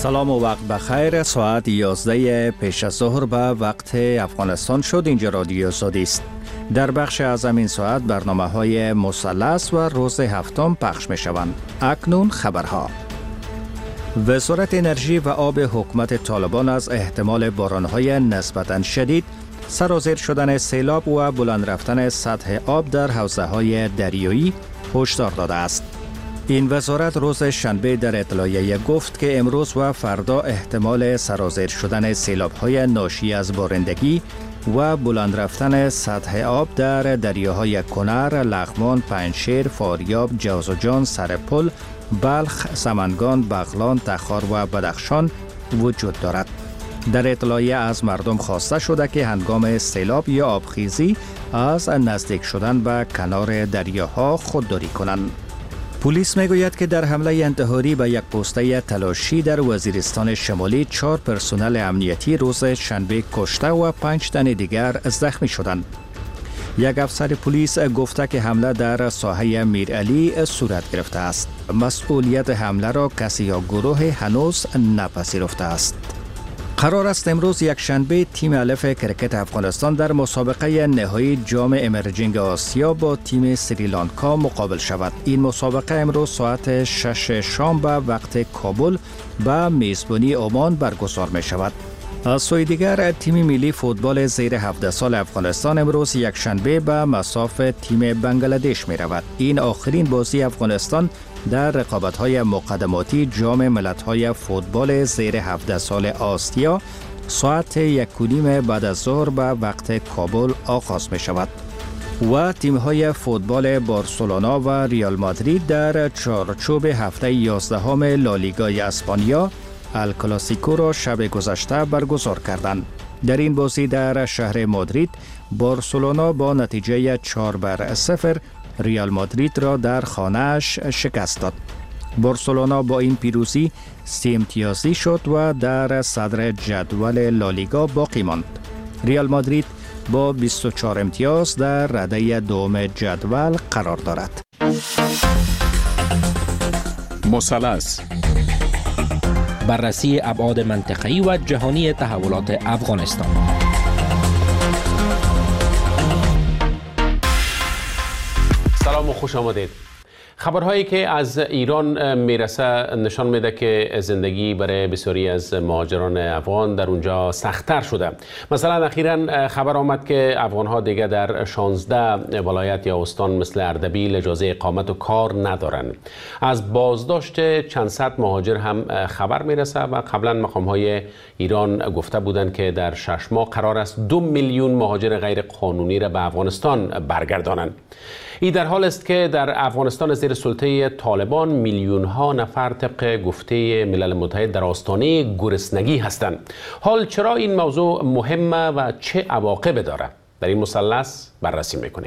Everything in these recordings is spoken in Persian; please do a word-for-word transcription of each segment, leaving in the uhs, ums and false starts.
سلام و وقت بخیر. ساعت یازده پیش از ظهر به وقت افغانستان شد. اینجا رادیو آزادی است. در بخش از این ساعت برنامه های مثلث و روز هفتم پخش می شوند. اکنون خبرها. وزارت انرژی و آب حکومت طالبان از احتمال بارانهای نسبتاً شدید، سرازیر شدن سیلاب و بلند رفتن سطح آب در حوزه های دریایی هشدار داده است. این وزارت روز شنبه در اطلاعیه گفت که امروز و فردا احتمال سرازیر شدن سیلاب‌های ناشی از بارندگی و بلند رفتن سطح آب در دریاهای کنر، لغمان، پنجشیر، فاریاب، جوزجان، سرپل، بلخ، سمنگان، بغلان، تخار و بدخشان وجود دارد. در اطلاعیه از مردم خواسته شده که هنگام سیلاب یا آبخیزی از نزدیک شدن به کنار دریاها خودداری کنند. پلیس میگوید که در حمله انتحاری به یک پوسته تلاشی در وزیرستان شمالی چهار پرسنل امنیتی روز شنبه کشته و پنج تن دیگر زخمی شدند. یک افسر پلیس گفته که حمله در ساحه میرعلی صورت گرفته است. مسئولیت حمله را کسی یا گروه هنوز نپذیرفته است. قرار است امروز یک شنبه تیم الف کرکت افغانستان در مسابقه نهایی جام امرجینگ آسیا با تیم سریلانکا مقابل شود. این مسابقه امروز ساعت شش شام به وقت کابل به میزبانی عمان برگزار می شود. از سوی دیگر تیم ملی فوتبال زیر هفده سال افغانستان امروز یک شنبه به مصاف تیم بنگلادش می رود. این آخرین بازی افغانستان در رقابت‌های مقدماتی جام ملت‌های فوتبال زیر هفده سال آسیا ساعت یک و نیم بعد از ظهر به وقت کابل آغاز می شود و تیم‌های فوتبال بارسلونا و ریال مادرید در چارچوب هفته یازدهم لالیگای اسپانیا الکلاسیکو را شب گذشته برگزار کردند. در این بازی در شهر مادرید بارسلونا با نتیجه چهار بر صفر ریال مادرید را در خانه‌اش شکست داد. بارسلونا با این پیروزی سه امتیازی شد و در صدر جدول لالیگا باقی ماند. ریال مادرید با بیست و چهار امتیاز در رده دوم جدول قرار دارد. مثلث، بررسی ابعاد منطقه‌ای و جهانی تحولات افغانستان. سلام و خوش آمدید. خبرهایی که از ایران میرسه نشان میده که زندگی برای بسیاری از مهاجران افغان در اونجا سخت‌تر شده. مثلا اخیراً خبر آمد که افغان‌ها دیگه در شانزده ولایت یا استان مثل اردبیل اجازه اقامت و کار ندارن. از بازداشت چند صد مهاجر هم خبر میرسه و قبلا مقام‌های ایران گفته بودند که در شش ماه قرار است دو میلیون مهاجر غیر قانونی را به افغانستان برگردانند. این در حال است که در افغانستان زیر سلطه طالبان میلیون ها نفر طبق گفته ملل متحد در آستانه گرسنگی هستند. حال چرا این موضوع مهمه و چه عواقب داره؟ در این مثلث بررسی میکنیم.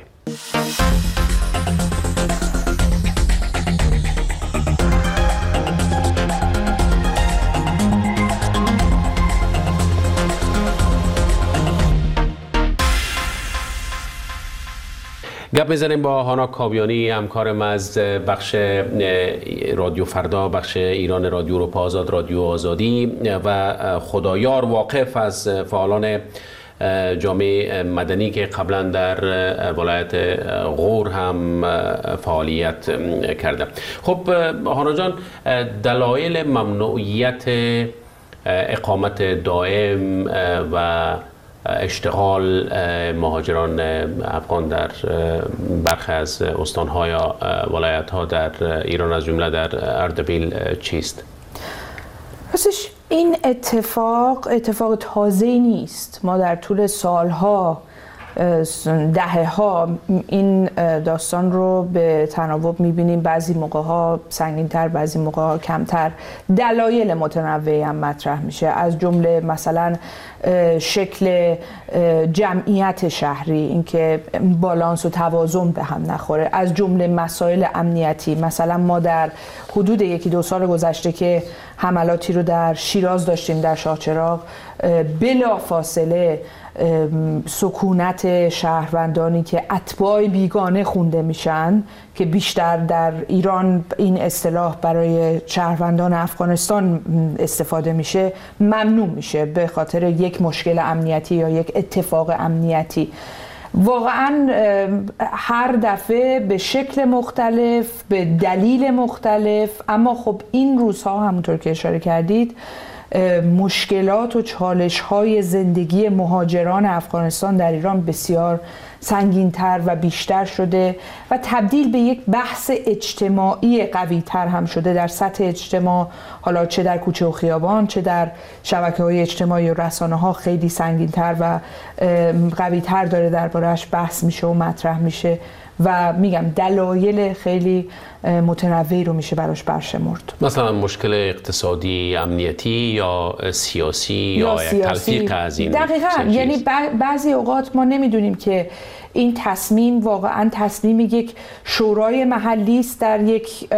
گپ میزنیم با هانا کاویانی، همکارم از بخش رادیو فردا، بخش ایران رادیو اروپا آزاد، رادیو آزادی و خدایار واقف از فعالان جامعه مدنی که قبلا در ولایت غور هم فعالیت کرده. خب هانا جان، دلایل ممنوعیت اقامت دائم و اشتغال مهاجران افغان در برخی از استان‌ها یا ولایت‌ها در ایران از جمله در اردبیل چیست؟ راستش این اتفاق اتفاق تازه‌ای نیست. ما در طول سالها دهه ها این داستان رو به تناوب میبینیم. بعضی موقع ها سنگین تر، بعضی موقع ها کمتر. دلایل متنوعی هم مطرح میشه، از جمله مثلا شکل جمعیت شهری، اینکه بالانس و توازن به هم نخوره، از جمله مسائل امنیتی. مثلا ما در حدود یکی دو سال گذشته که حملاتی رو در شیراز داشتیم، در شاهچراغ، بلا فاصله سکونت شهروندانی که اتباع بیگانه خونده میشن که بیشتر در ایران این اصطلاح برای شهروندان افغانستان استفاده میشه ممنوع میشه به خاطر یک مشکل امنیتی یا یک اتفاق امنیتی. واقعا هر دفعه به شکل مختلف، به دلیل مختلف، اما خب این روزها همونطور که اشاره کردید مشکلات و چالش‌های زندگی مهاجران افغانستان در ایران بسیار سنگین‌تر و بیشتر شده و تبدیل به یک بحث اجتماعی قوی‌تر هم شده در سطح اجتماع، حالا چه در کوچه و خیابان چه در شبکه‌های اجتماعی و رسانه‌ها خیلی سنگین‌تر و قوی‌تر داره درباره‌اش بحث میشه و مطرح میشه و میگم دلایل خیلی متنوعی رو میشه براش برشمرد. مثلا مشکل اقتصادی، امنیتی یا سیاسی یا, یا یک تلفیق از این دقیقاً. یعنی بعضی اوقات ما نمیدونیم که این تصمیم واقعا تصمیم یک شورای محلی است در یک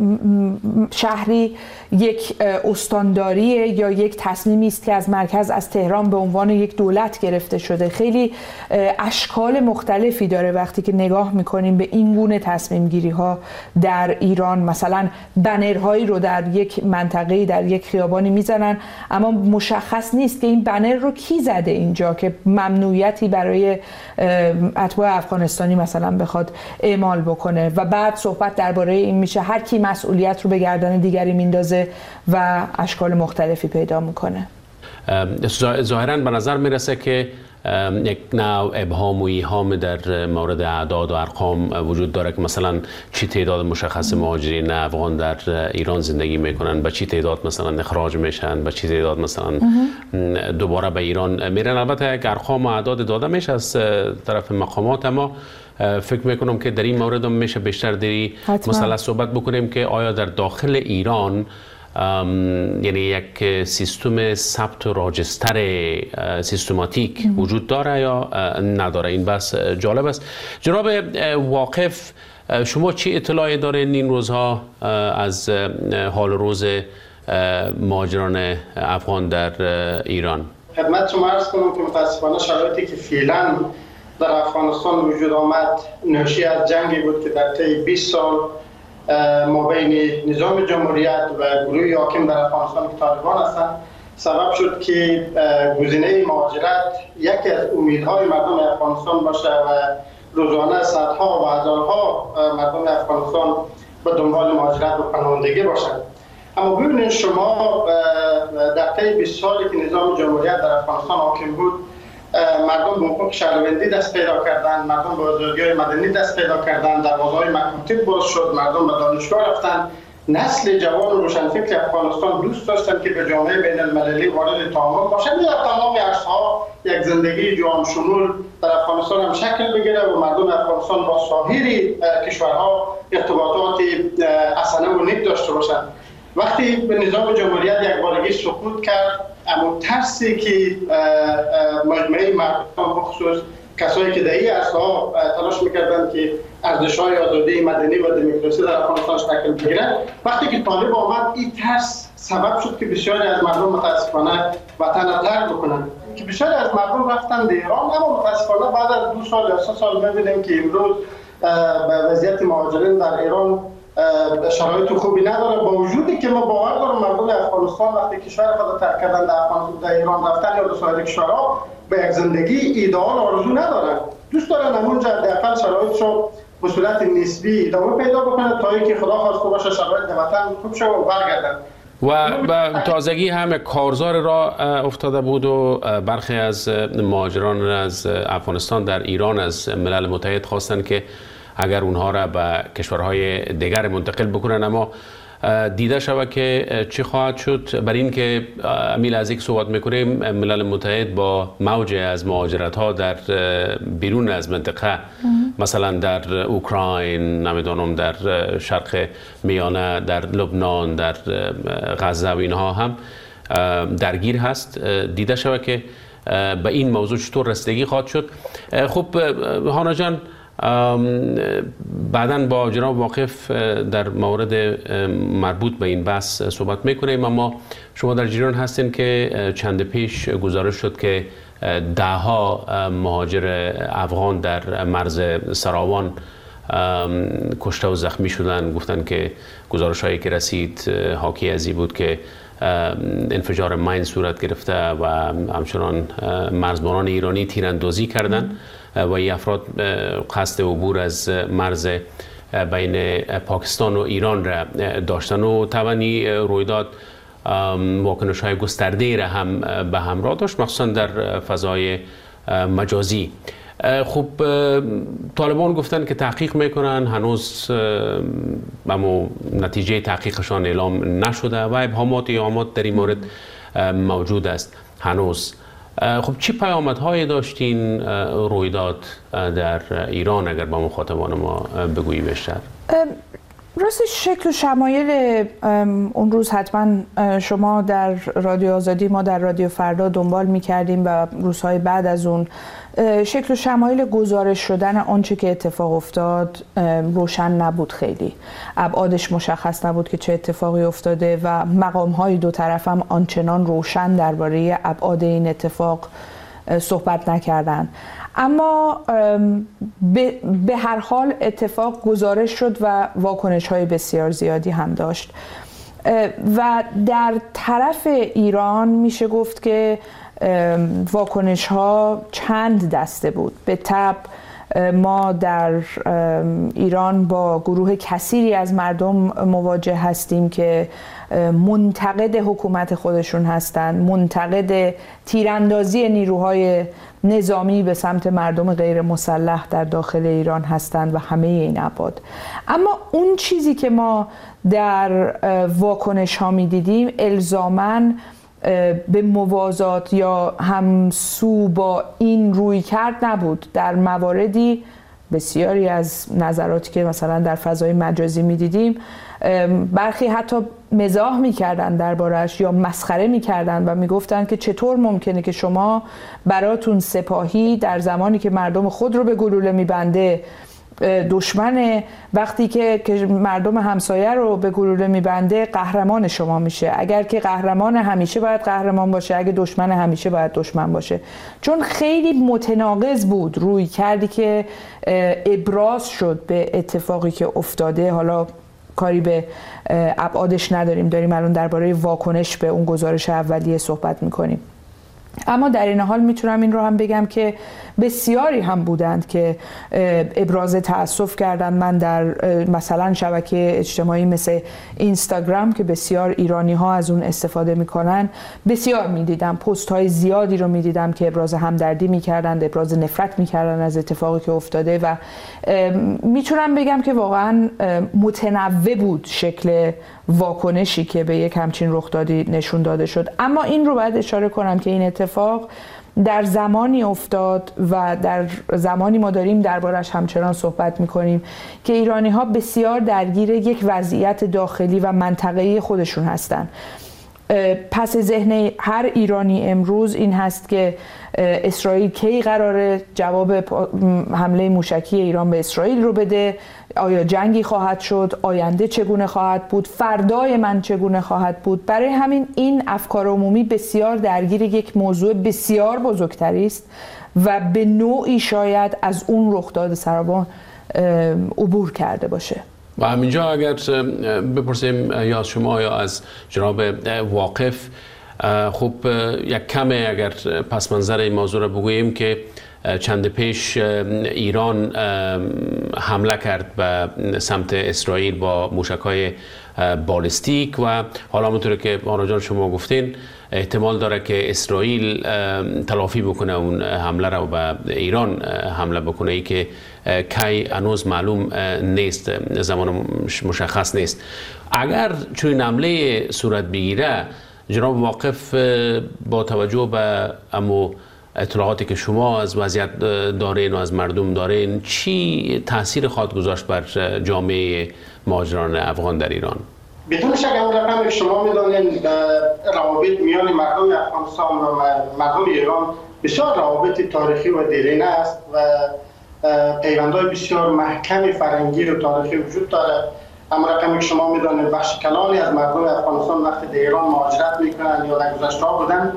شهری، یک استانداریه یا یک تصمیمی است که از مرکز از تهران به عنوان یک دولت گرفته شده. خیلی اشکال مختلفی داره وقتی که نگاه میکنیم به این گونه تصمیم گیری ها در ایران. مثلا بنرهایی رو در یک منطقه در یک خیابانی میزنن اما مشخص نیست که این بنر رو کی زده اینجا که ممنوعیتی برای اتباع افغانستانی مثلا بخواد اعمال بکنه و بعد صحبت درباره این میشه هر کی مسئولیت رو به گردن دیگری میندازه و اشکال مختلفی پیدا میکنه. ظاهراً به نظر میرسه که یک نوع ابهام و ایهام در مورد اعداد و ارقام وجود داره که مثلا چی تعداد مشخص مهاجرین افغان در ایران زندگی میکنن، به چی تعداد مثلا اخراج میشن، به چی تعداد مثلا دوباره به ایران میرن. البته یک ارقام و اعداد داده میشه از طرف مقامات، اما فکر میکنم که در این مورد هم میشه بیشتر دری مثلا صحبت بکنیم که آیا در داخل ایران یعنی یک سیستم ثبت و راجستر سیستماتیک وجود داره یا نداره. این بس جالب است. جناب واقف، شما چی اطلاعی دارین این روزها از حال روز مهاجران افغان در ایران؟ خدمت شما عرض کنم که متاسفانه شرایطی که فعلا در افغانستان وجود آمد ناشی از جنگی بود که در طی بیست سال ما بین نظام جمهوریت و گروه حاکم در افغانستان که طالبان هستند سبب شد که گزینه مهاجرت یکی از امیدهای مردم افغانستان باشه و روزانه صدها و هزارها مردم افغانستان به دنبال مهاجرت و پناهندگی باشند. اما ببینید شما در طی بیست سالی که نظام جمهوریت در افغانستان حاکم بود مردم به حقوق شهروندی دست پیدا کردند، مردم به آزادی‌های مدنی دست پیدا کردند، دروازه‌های مکاتب باز شد، مردم به دانشگاه رفتند. نسل جوان و روشنفکر افغانستان دوست داشتند که به جامعه بین المللی وارد تعامل باشند و در تمام عرصه‌ها یک زندگی جهان شمول در افغانستان هم شکل بگیره و مردم افغانستان با سایر کشورها ارتباطات حسنه و نیک داشته باشند. وقتی به نظام جمهوریت یک بارگی سقوط کرد، اما ترسی که مجموعه مردم بخصوص کسایی که در این عرصه‌ها تلاش می‌کردند که ارزش‌های آزادی مدنی و دموکراسی در افغانستان شکل بگیرد، وقتی که طالب آمد این ترس سبب شد که بسیاری از مردم متاسفانه وطن را ترک بکنند، که بسیاری از مردم رفتند به ایران. اما متاسفانه بعد از دو سال یا سه سال می‌بینیم که امروز وضعیت مهاجرین در ایران شرایط خوبی نداره، با وجودی که ما باور دارم مردم افغانستان وقتی کشور خود ترک کردن در افغانستان در ایران رفتن یا در سایر کشورها به یک زندگی ایدئال آرزو ندارن، دوست دارن همونجا حداقل شرایطشو به صورت نسبی ادامه پیدا بکنه تا اینکه خدا خواسته باشه شرایط در وطن خوب شه و برگردن. و به تازگی هم کارزار را افتاده بود و برخی از مهاجران از افغانستان در ایران از ملل متحد خواستند که اگر اونها را به کشورهای دیگر منتقل بکنن، اما دیده شود که چی خواهد شد. بر این که امیل از یک صحبت میکنیم، ملل متحد با موج از مهاجرت ها در بیرون از منطقه مثلا در اوکراین، نمیدونم در شرق میانه، در لبنان، در غزه و اینها هم درگیر هست. دیده شود که به این موضوع چطور رسیدگی خواهد شد. خب هانا جان، بعداً با جناب واقف در مورد مربوط به این بحث صحبت میکنیم، اما شما در جریان هستین که چند پیش گزارش شد که دهها مهاجر افغان در مرز سراوان کشته و زخمی شدن. گفتن که گزارش هایی که رسید حاکی از این بود که انفجار ماین صورت گرفته و همچنان مرزبانان ایرانی تیراندازی کردند و این افراد قصد عبور از مرز بین پاکستان و ایران را داشتن و طبعا رویداد واکنش های گسترده را هم به همراه داشت، مخصوصا در فضای مجازی. خب طالبان گفتن که تحقیق میکنن، هنوز اما نتیجه تحقیقشان اعلام نشده و ابهامات و ایهامات در این مورد موجود است هنوز. خب چی پیامدهایی داشتین رویداد در ایران اگر با مخاطبان ما بگویی بیشتر؟ راستش شکل و شمایل اون روز حتما شما در رادیو آزادی، ما در رادیو فردا دنبال می‌کردیم و روزهای بعد از اون شکل و شمایل گزارش شدن آنچه که اتفاق افتاد روشن نبود، خیلی ابعادش مشخص نبود که چه اتفاقی افتاده و مقام‌های دو طرف هم آنچنان روشن درباره ابعاد این اتفاق صحبت نکردند. اما به هر حال اتفاق گزارش شد و واکنش‌های بسیار زیادی هم داشت و در طرف ایران میشه گفت که واکنش‌ها چند دسته بود. به طبع ما در ایران با گروه کثیری از مردم مواجه هستیم که منتقد حکومت خودشون هستند، منتقد تیراندازی نیروهای نظامی به سمت مردم غیر مسلح در داخل ایران هستند و همه این ابعاد. اما اون چیزی که ما در واکنش ها می دیدیم الزاماً به موازات یا همسو با این روی کرد نبود. در مواردی بسیاری از نظراتی که مثلا در فضای مجازی می دیدیم برخی حتی مزاح می‌کردن دربارش یا مسخره می‌کردن و می‌گفتن که چطور ممکنه که شما براتون سپاهی در زمانی که مردم خود رو به گلوله می‌بنده دشمن، وقتی که مردم همسایه رو به گلوله می‌بنده قهرمان شما میشه. اگر که قهرمان همیشه باید قهرمان باشه، اگه دشمن همیشه باید دشمن باشه. چون خیلی متناقض بود روی کردی که ابراز شد به اتفاقی که افتاده. حالا کاری به ابعادش نداریم، داریم الان درباره واکنش به اون گزارش اولیه صحبت میکنیم. اما در این حال میتونم این رو هم بگم که بسیاری هم بودند که ابراز تأسف کردند. من در مثلا شبکه اجتماعی مثل اینستاگرام که بسیار ایرانی ها از اون استفاده میکنن بسیار میدیدم، پست های زیادی رو میدیدم که ابراز همدردی میکردند، ابراز نفرت میکردن از اتفاقی که افتاده و میتونم بگم که واقعا متنوع بود شکل واکنشی که به یک همچین رخدادی نشون داده شد. اما این رو باید اشاره کنم که این اتفاق در زمانی افتاد و در زمانی ما داریم دربارش همچنان صحبت میکنیم که ایرانی ها بسیار درگیر یک وضعیت داخلی و منطقه‌ای خودشون هستن. پس ذهن هر ایرانی امروز این هست که اسرائیل کی قراره جواب حمله موشکی ایران به اسرائیل رو بده، آیا جنگی خواهد شد، آینده چگونه خواهد بود، فردای من چگونه خواهد بود. برای همین این افکار عمومی بسیار درگیر یک موضوع بسیار بزرگتری است و به نوعی شاید از اون رخداد سراوان عبور کرده باشه. و همینجا اگر بپرسیم یا از شما یا از جناب واقف، خب یک کمه اگر پس منظر این موضوع را بگوییم که چند پیش ایران حمله کرد به سمت اسرائیل با موشک‌های بالستیک و حالا همونطور که آنا جان شما گفتین احتمال داره که اسرائیل تلافی بکنه اون حمله را و به ایران حمله بکنه، ای که کی هنوز معلوم نیست، زمان مشخص نیست. اگر چون حمله صورت بگیره، جناب واقف با توجه به امو اطلاعاتی که شما از وضعیت دارین و از مردم دارین، چی تاثیر خواهد گذاشت بر جامعه مهاجران افغان در ایران؟ بدون شک اون رقم شما میدانین روابط میان مردم افغانستان و مردم ایران بسیار روابط تاریخی و دیرینه است و پیوندهای بسیار محکم فرهنگی و تاریخی وجود داره. اما رقمی که شما میدانید بخش کلانی از مردم افغانستان وقتی در ایران مهاجرت میکنن یا در گذشته ها بودن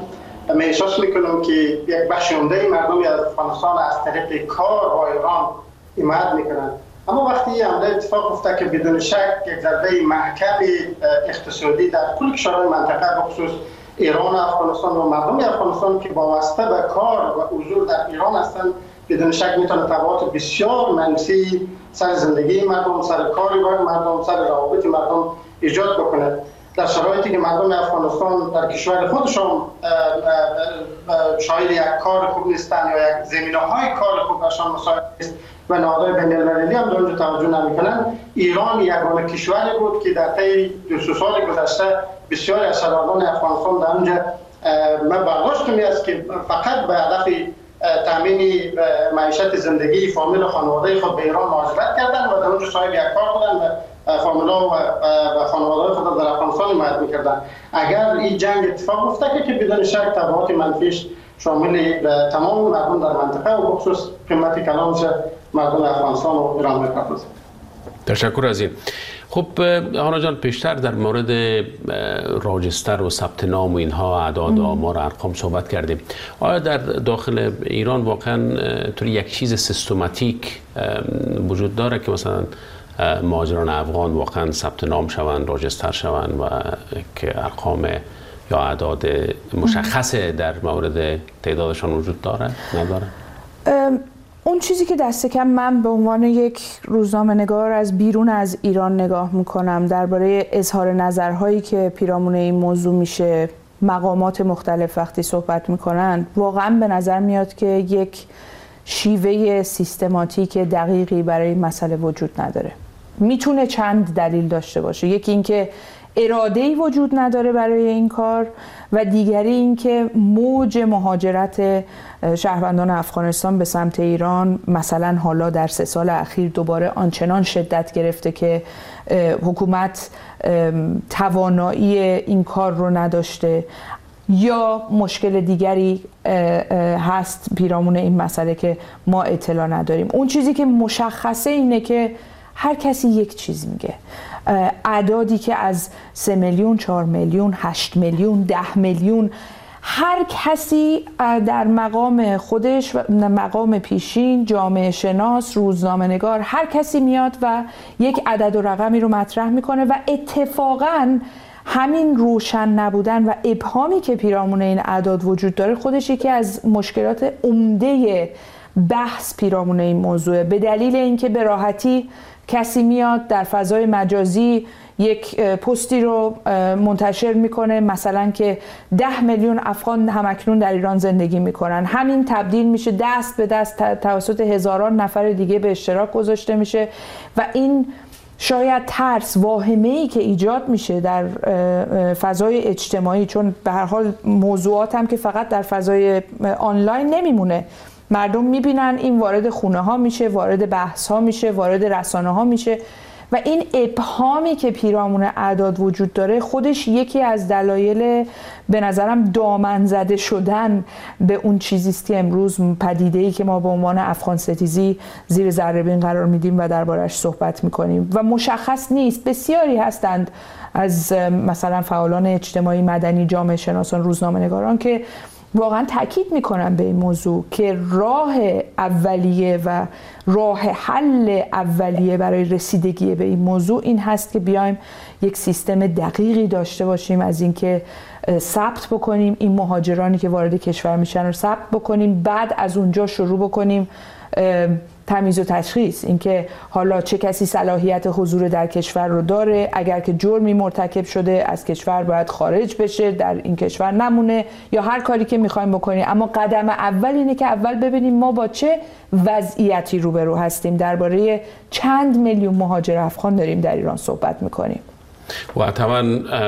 ما احساس میکنم که یک بخش عمده مردم از افغانستان از طریق کار با ایران حمایت میکنند. اما وقتی این حمله اتفاق افتاد که بدون شک یک ضربه محکم اقتصادی در کل کشورهای منطقه بخصوص ایران و افغانستان و مردم افغانستان که وابسته به کار و حضور در ایران هستند، بدون شک میتونه تبعات بسیار منفی سر زندگی مردم، سر کار مردم، سر روابط مردم ایجاد بکنه. در شرایطی که مردم افغانستان در کشور خودشان شاید یک کار خوب نیستند یا یک زمینه‌های کار خوب برشان مساعد نیست و نهادهای بین‌المللی هم در اونجا توجه نمی‌کنند، ایران یگانه کشوری بود که در طی دو سه سال گذشته بسیاری از شهروندان افغانستان در اونجا من برداشت می است که فقط به هدف تامین معیشت زندگی فامیل و خانواده خود به ایران مهاجرت کردند و در اونجا صاحب یک کار بودند و فامیلا و خانواده خود در افغانستان حمایت می‌کردند. اگر این جنگ اتفاق افتاد که بدون شک تبعات منفیش شامل تمام مردم در منطقه و بخصوص قیمت کلانش مردم افغانستان و ایران می‌پردازد. تشکر از این. خب هانا جان، پیشتر در مورد راجستر و ثبت نام و اینها اعداد و آمار ارقام صحبت کردیم. آیا در داخل ایران واقعا طوری یک چیز سیستماتیک وجود داره که مثلا مهاجران افغان واقعا ثبت نام شوند، راجستر شوند و که ارقام یا اعداد مشخص در مورد تعدادشان وجود داره نداره؟ اون چیزی که دست کم من به عنوان یک روزنامه نگار از بیرون از ایران نگاه میکنم درباره اظهار نظرهایی که پیرامون این موضوع میشه، مقامات مختلف وقتی صحبت میکنن، واقعا به نظر میاد که یک شیوه سیستماتیک دقیقی برای این مسئله وجود نداره. میتونه چند دلیل داشته باشه. یکی اینکه اراده‌ای وجود نداره برای این کار و دیگری اینکه موج مهاجرت شهروندان افغانستان به سمت ایران مثلا حالا در سه سال اخیر دوباره آنچنان شدت گرفته که حکومت توانایی این کار رو نداشته یا مشکل دیگری هست پیرامون این مسئله که ما اطلاع نداریم. اون چیزی که مشخصه اینه که هر کسی یک چیز میگه. اعدادی که از سه میلیون، چهار میلیون، هشت میلیون، ده میلیون، هر کسی در مقام خودش، مقام پیشین، جامعه شناس، روزنامه نگار، هر کسی میاد و یک عدد و رقمی رو مطرح میکنه و اتفاقاً همین روشن نبودن و ابهامی که پیرامون این اعداد وجود داره خودش یکی از مشکلات عمده بحث پیرامون این موضوعه. به دلیل اینکه به راحتی کسی میاد در فضای مجازی یک پستی رو منتشر میکنه مثلا که ده میلیون افغان همکنون در ایران زندگی میکنن، همین تبدیل میشه دست به دست توسط هزاران نفر دیگه به اشتراک گذاشته میشه و این شاید ترس، واهمه‌ای که ایجاد میشه در فضای اجتماعی، چون به هر حال موضوعات هم که فقط در فضای آنلاین نمیمونه، مردم میبینن این وارد خونه ها میشه، وارد بحث ها میشه، وارد رسانه ها میشه و این ابهامی که پیرامون اعداد وجود داره خودش یکی از دلایل به نظرم دامن زده شدن به اون چیزیست که امروز پدیده‌ای که ما به عنوان افغان ستیزی زیر ذره بین قرار میدیم و دربارش صحبت میکنیم و مشخص نیست. بسیاری هستند از مثلا فعالان اجتماعی، مدنی، جامعه شناسان، روزنامه نگاران که واقعا تاکید میکنم به این موضوع که راه اولیه و راه حل اولیه برای رسیدگی به این موضوع این هست که بیایم یک سیستم دقیقی داشته باشیم از اینکه ثبت بکنیم این مهاجرانی که وارد کشور میشن رو ثبت بکنیم، بعد از اونجا شروع بکنیم تمیز و تشخیص، اینکه حالا چه کسی صلاحیت حضور در کشور رو داره، اگر که جرمی مرتکب شده از کشور باید خارج بشه، در این کشور نمونه، یا هر کاری که میخوایم بکنیم. اما قدم اول اینه که اول ببینیم ما با چه وضعیتی روبرو هستیم. درباره چند میلیون مهاجر افغان داریم در ایران صحبت میکنیم و طبعا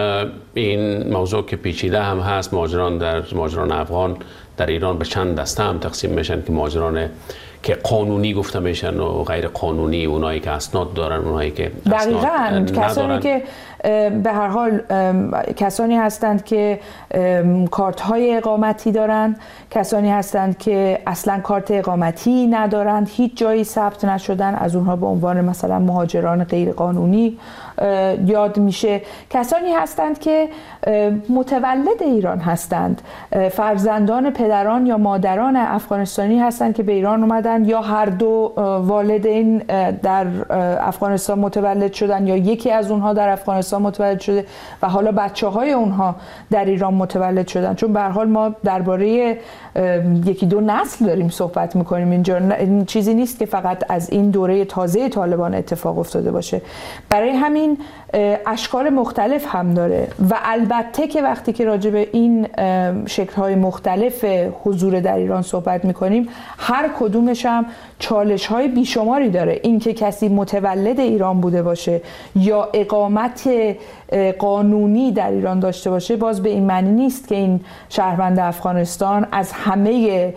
این موضوع که پیچیده هم هست. مهاجران در مهاجران افغان در ایران به چند دسته هم تقسیم میشن که مهاجران که قانونی گفته میشن و غیر قانونی، اونایی که اسناد دارن، اونایی که اسناد ندارن. کسانی که به هر حال کسانی هستند که کارت های اقامتی دارند، کسانی هستند که اصلا کارت اقامتی ندارند، هیچ جایی ثبت نشدن، از اونها به عنوان مثلا مهاجران غیر قانونی یاد میشه. کسانی هستند که متولد ایران هستند، فرزندان پدران یا مادران افغانستانی هستند که به ایران اومدن، یا هر دو والدین در افغانستان متولد شدن یا یکی از اونها در افغانستان متولد شده و حالا بچه های اونها در ایران متولد شدن. چون به هر حال ما درباره یکی دو نسل داریم صحبت میکنیم اینجا، این چیزی نیست که فقط از این دوره تازه طالبان اتفاق افتاده باشه. برای همین اشکال مختلف هم داره و البته که وقتی که راجع به این شکل‌های مختلف حضور در ایران صحبت میکنیم، هر کدومش هم چالش‌های بیشماری داره. این که کسی متولد ایران بوده باشه یا اقامت قانونی در ایران داشته باشه، باز به این معنی نیست که این شهروند افغانستان از همه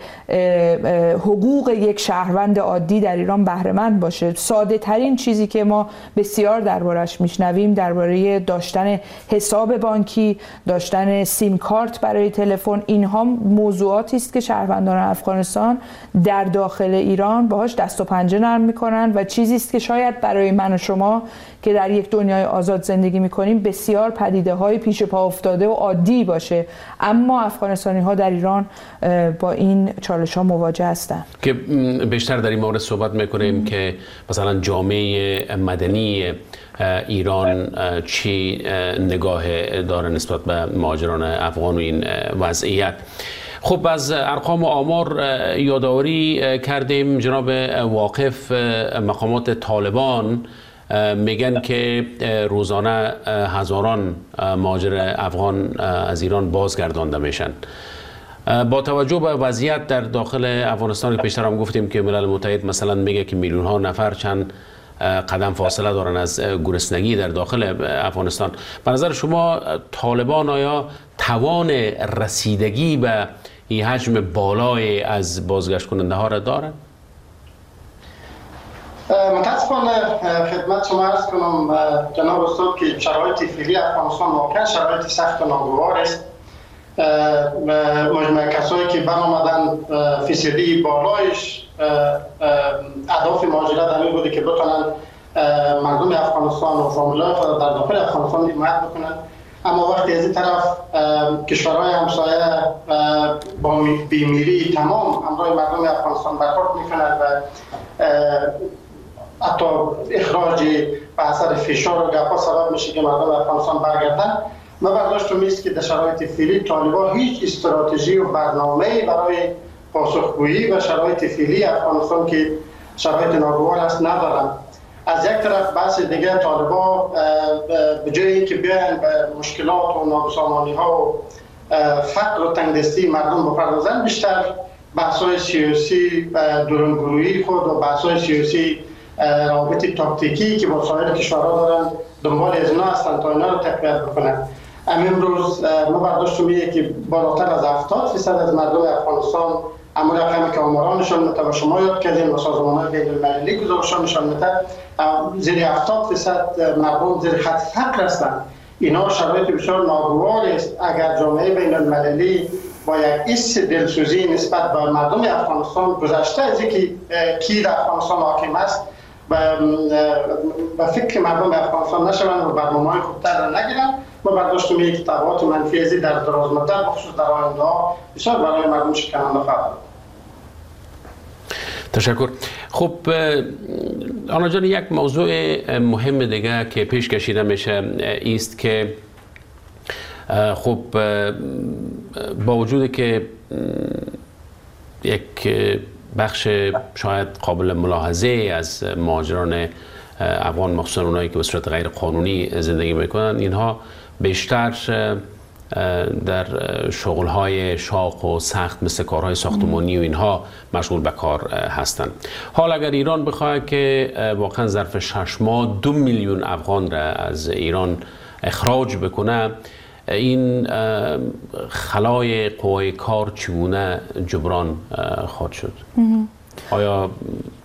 حقوق یک شهروند عادی در ایران بهره مند باشه. ساده ترین چیزی که ما بسیار دربارش میشنویم درباره داشتن حساب بانکی، داشتن سیم کارت برای تلفن، اینها موضوعاتی است که شهروندان افغانستان در داخل ایران باهاش دست و پنجه نرم میکنن و چیزی است که شاید برای من و شما که در یک دنیای آزاد زندگی میکنیم بسیار پدیده های پیش پا افتاده و عادی باشه، اما افغانستانی ها در ایران با این چالش ها مواجه هستند. که بیشتر در این مورد صحبت میکنیم که مثلا جامعه مدنی ایران چی نگاه داره نسبت به مهاجران افغان و این وضعیت. خب از ارقام و آمار یادآوری کردیم. جناب واقف، مقامات طالبان میگن که روزانه هزاران مهاجر افغان از ایران بازگردانده میشن. با توجه به وضعیت در داخل افغانستان که پیشتر هم گفتیم که ملل متحد مثلا میگه که میلیون ها نفر چند قدم فاصله دارن از گرسنگی در داخل افغانستان، به نظر شما طالبان آیا توان رسیدگی به این حجم بالای از بازگشت کننده ها را دارن؟ متاسفانه خدمت شما عرض کنم جناب استاد که شرایط فعلی افغانستان واقعا شرایط سخت و ناگوار است. مجموعه کسایی که برآمدن فیصدی بالایش اهداف مهاجرت همین بوده که بتونن مردم افغانستان و فامیلای خود در داخل افغانستان حمایت بکنن، اما وقتی از این طرف کشورهای همسایه با بیمیری تمام همراه مردم افغانستان برخورد میکنند و حتی اخراج به اثر فشار و گپا سبب میشه که مردم افغانستان برگردن، ما برداشتم است که در شرایط فعلی طالبان هیچ استراتژی و برنامه‌ای برای پاسخگویی و شرایط فعلی افغانستان که شرایط ناگوار است ندارند. از یک طرف بحث دیگه طالبان به جای اینکه بیان به مشکلات و نابسامانی‌ها و فقر و تنگدستی مردم بپردازند، بیشتر بحث‌های سیاسی درونگرویی خود و بحث‌های سیاسی روابط تاکتیکی که با سایر کشورها دارن دنبال از اینا هستند تا اینا رو تقویت بکنن. امروز ما برداشتم اینه که بالاتر از هفتاد درصد از مردم افغانستان، اما رقمی که آماران نشان میده و شما یاد کردین و سازمان‌های بین‌المللی گزارش‌ها نشان میده، زیر هفتاد درصد مردم زیر خط فقر هستند. اینا شرایط بسیار ناگوار است. اگر جامعه بین‌المللی با یک حس دلسوزی نسبت به مردم افغانستان گذشته از اینکه کی در افغانستان حاکم است و فکر مردم افغانستان نشوند و برنامه‌های خوبتر را نگیرند، ما برداشتیم یک تبعات منفی ازی در دراز مدت بخصوص در آینده ها بسیار برای مردم شکننده خواهد. تشکر. خب آنا جان، یک موضوع مهم دیگه که پیش کشیده میشه است که خب با وجود که یک بخش شاید قابل ملاحظه از مهاجران افغان، مخصوصا اونایی که به صورت غیر قانونی زندگی میکنن، اینها بیشتر در شغل‌های شاق و سخت مثل کارهای ساختمانی و اینها مشغول به کار هستند. حال اگر ایران بخواهد که واقعا ظرف شش ماه دو میلیون افغان را از ایران اخراج بکنه، این خلای قوای کار چگونه جبران خواهد شد؟ آیا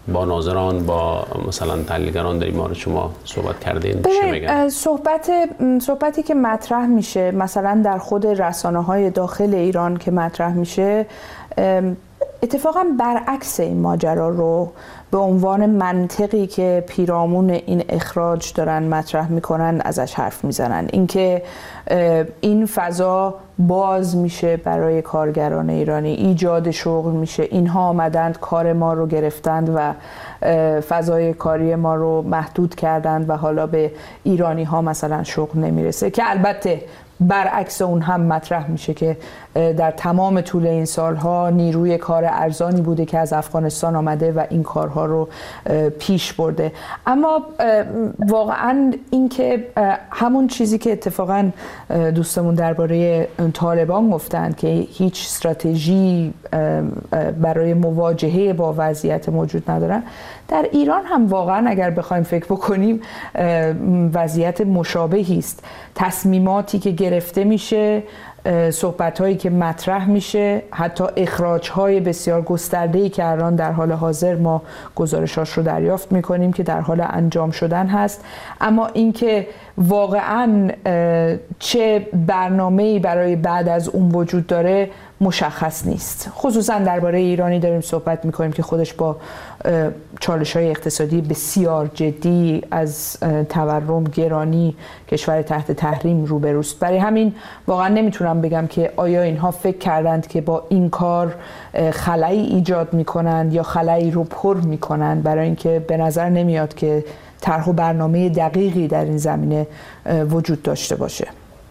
با ناظران، با مثلا تحلیلگران در این مورد شما صحبت کردین؟ چه میگن؟ صحبت صحبتی که مطرح میشه مثلا در خود رسانه‌های داخل ایران که مطرح میشه اتفاقا برعکس این ماجرا رو به عنوان منطقی که پیرامون این اخراج دارن مطرح میکنن ازش حرف میزنن. اینکه این فضا باز میشه برای کارگران ایرانی، ایجاد شغل میشه، اینها آمدند کار ما رو گرفتند و فضای کاری ما رو محدود کردند و حالا به ایرانی ها مثلا شغل نمیرسه، که البته برعکس اون هم مطرح میشه که در تمام طول این سالها نیروی کار ارزانی بوده که از افغانستان آمده و این کارها رو پیش برده. اما واقعا این که همون چیزی که اتفاقا دوستمون درباره طالبان گفتن که هیچ استراتژی برای مواجهه با وضعیت موجود ندارن، در ایران هم واقعا اگر بخوایم فکر بکنیم وضعیت مشابهی است. تصمیماتی که گرفته میشه، صحبت‌هایی که مطرح میشه، حتی اخراج‌های بسیار گسترده‌ای که الان در حال حاضر ما گزارشاش رو دریافت می‌کنیم که در حال انجام شدن هست. اما اینکه واقعاً چه برنامه‌ای برای بعد از اون وجود داره مشخص نیست. خصوصاً درباره ایرانی داریم صحبت می‌کنیم که خودش با چالش‌های اقتصادی بسیار جدی از تورم، گرانی، کشور تحت تحریم روبروست. برای همین واقعاً نمیتونم بگم که آیا اینها فکر کردند که با این کار خلایی ایجاد میکنند یا خلایی رو پر میکنند، برای اینکه به نظر نمیاد که طرح و برنامه دقیقی در این زمینه وجود داشته باشه.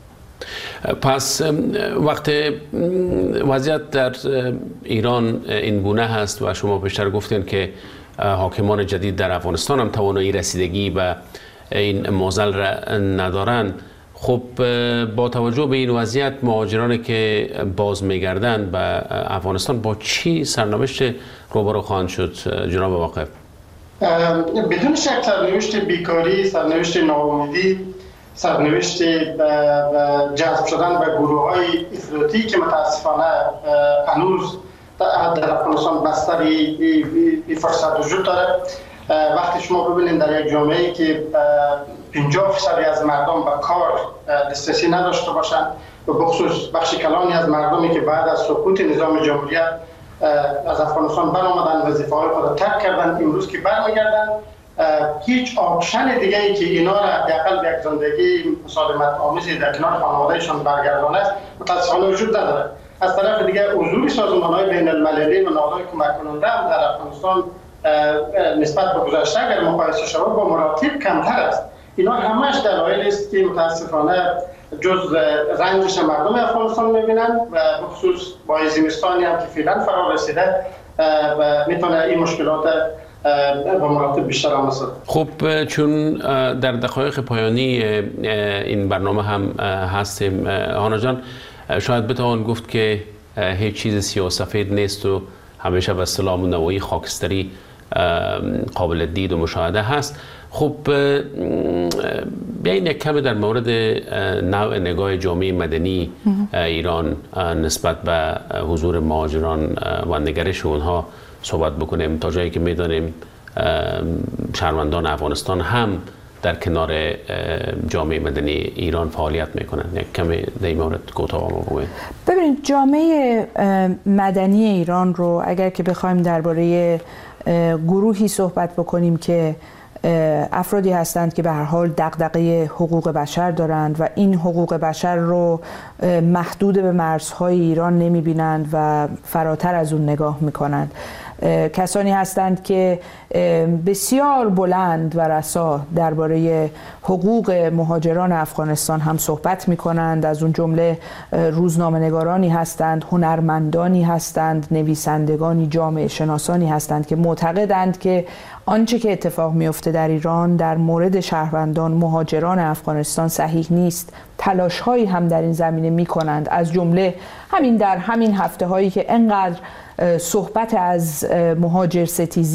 پس وقت وضعیت در ایران این گونه هست و شما بیشتر گفتین که حاکمان جدید در افغانستان هم توانایی رسیدگی به این معضل را ندارن، خب با توجه به این وضعیت مهاجرانی که باز میگردند به افغانستان با چی سرنوشت روبرو خواهند شد جناب واقف؟ بدون شک سرنوشت بیکاری، سرنوشت ناامیدی، سرنوشت جذب شدن به گروه های افراطی که متاسفانه هنوز در افغانستان بستر این فرصت وجود داره. وقتی شما ببینید در یک جامعه که پنجاه درصد از مردم به کار دسترسی نداشته باشند و بخصوص بخش کلانی از مردمی که بعد از سقوط نظام جمهوریت از افغانستان برآمدن، وظیفه‌های خود ترک کردن، امروز که برمیگردن هیچ آپشن دیگه ای که اینا را حداقل به یک زندگی مسالمت آمیزی در کنار خانوادهشان برگردانه است متاسفانه وجود نداره. از طرف دیگه حضور سازمان‌های بین المللی و نهادهای کمک کننده هم در افغانستان نسبت به گذشته اگر مقایسه شود با مراتب کمتر است. اینا همش دلایلی است که متاسفانه جز رنجش مردم افغانستان می‌بینن و بخصوص با زمستانی هم که فعلا فرا رسیده و میتونه این مشکلات با مراتب بیشتر هم است. خب چون در دقایق پایانی این برنامه هم هستیم هانا جان، شاید بتوان گفت که هیچ چیز سیاه سفید نیست و همیشه به اصطلاح نوعی خاکستری قابل دید و مشاهده هست. خب بیاین یک کمی در مورد نوع نگاه جامعه مدنی ایران نسبت به حضور مهاجران و نگرش اونها صحبت بکنیم، تا جایی که میدانیم شهروندان افغانستان هم در کنار جامعه مدنی ایران فعالیت میکنن. یک کمی در این مورد کوتاه ما بگویید. ببینید جامعه مدنی ایران رو اگر که بخوایم درباره گروهی صحبت بکنیم که افرادی هستند که به هر حال دغدغه حقوق بشر دارند و این حقوق بشر رو محدود به مرزهای ایران نمیبینند و فراتر از اون نگاه میکنند، کسانی هستند که بسیار بلند و رسا درباره حقوق مهاجران افغانستان هم صحبت می کنند. از اون جمله روزنامه‌نگارانی هستند، هنرمندانی هستند، نویسندگانی، جامعه شناسانی هستند که معتقدند که آنچه که اتفاق میفته در ایران در مورد شهروندان مهاجران افغانستان صحیح نیست. تلاش هایی هم در این زمینه می کنند، از جمله همین در همین هفته هایی که انقدر صحبت از مهاجر ستیزی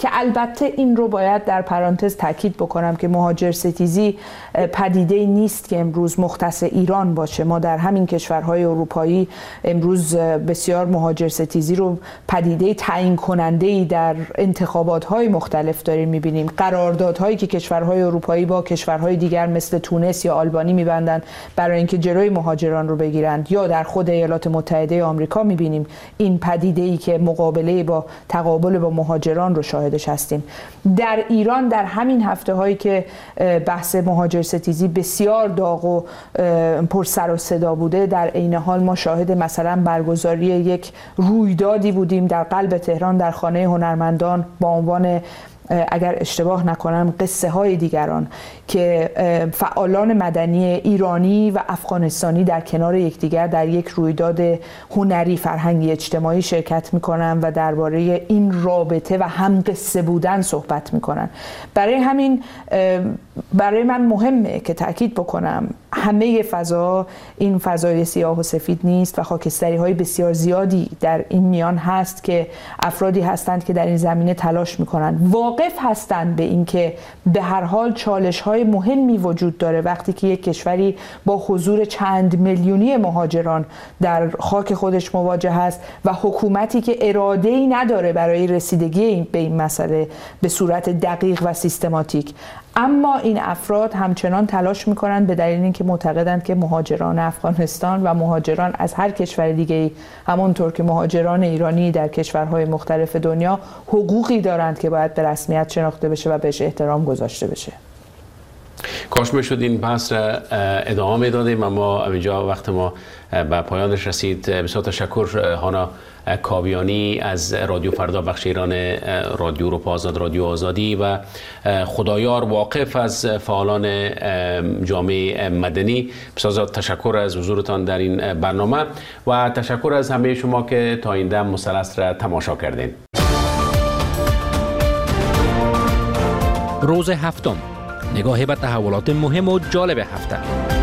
که البته این رو باید در پرانتز تاکید بکنم که مهاجرستیزی پدیده نیست که امروز مختص ایران باشه. ما در همین کشورهای اروپایی امروز بسیار مهاجرستیزی رو پدیده تعیین کننده‌ای در انتخابات‌های مختلف داریم می‌بینیم. قراردادهایی که کشورهای اروپایی با کشورهای دیگر مثل تونس یا آلبانی می‌بندن برای اینکه جلوی مهاجران رو بگیرند، یا در خود ایالات متحده آمریکا می‌بینیم این پدیده‌ای که مقابله با تقابل با مهاجران رو شاهدش هستیم. در ایران در همین هفته‌هایی که بحث مهاجرستیزی بسیار داغ و پر سر و صدا بوده، در عین حال ما شاهد مثلا برگزاری یک رویدادی بودیم در قلب تهران در خانه هنرمندان با عنوان، اگر اشتباه نکنم، قصه های دیگران، که فعالان مدنی ایرانی و افغانستانی در کنار یکدیگر در یک رویداد هنری فرهنگی اجتماعی شرکت میکنن و درباره این رابطه و هم قصه بودن صحبت میکنن. برای همین برای من مهمه که تاکید بکنم همه فضا این فضای سیاه و سفید نیست و خاکستری های بسیار زیادی در این میان هست که افرادی هستند که در این زمینه تلاش میکنن، واقف هستند به این که به هر حال چالش های مهمی وجود داره وقتی که یک کشوری با حضور چند میلیونی مهاجران در خاک خودش مواجه است و حکومتی که اراده‌ای نداره برای رسیدگی به این مسئله به صورت دقیق و سیستماتیک. اما این افراد همچنان تلاش میکنند به دلیل اینکه معتقدند که مهاجران افغانستان و مهاجران از هر کشور دیگه‌ای، همونطور که مهاجران ایرانی در کشورهای مختلف دنیا، حقوقی دارند که باید به رسمیت شناخته بشه و بهش احترام گذاشته بشه. کاش میشد این بحث را ادامه دادیم، اما اینجا وقت ما به پایانش رسید. بسیار تشکر هانا کاویانی از رادیو فردا بخش ایران رادیو اروپا آزاد، رادیو آزادی، و خدایار واقف از فعالان جامعه مدنی. بسیار تشکر از حضورتان در این برنامه و تشکر از همه شما که تا این دم مثلث را تماشا کردین. روز هفتم، نگاه به تحولات مهم و جالب هفته.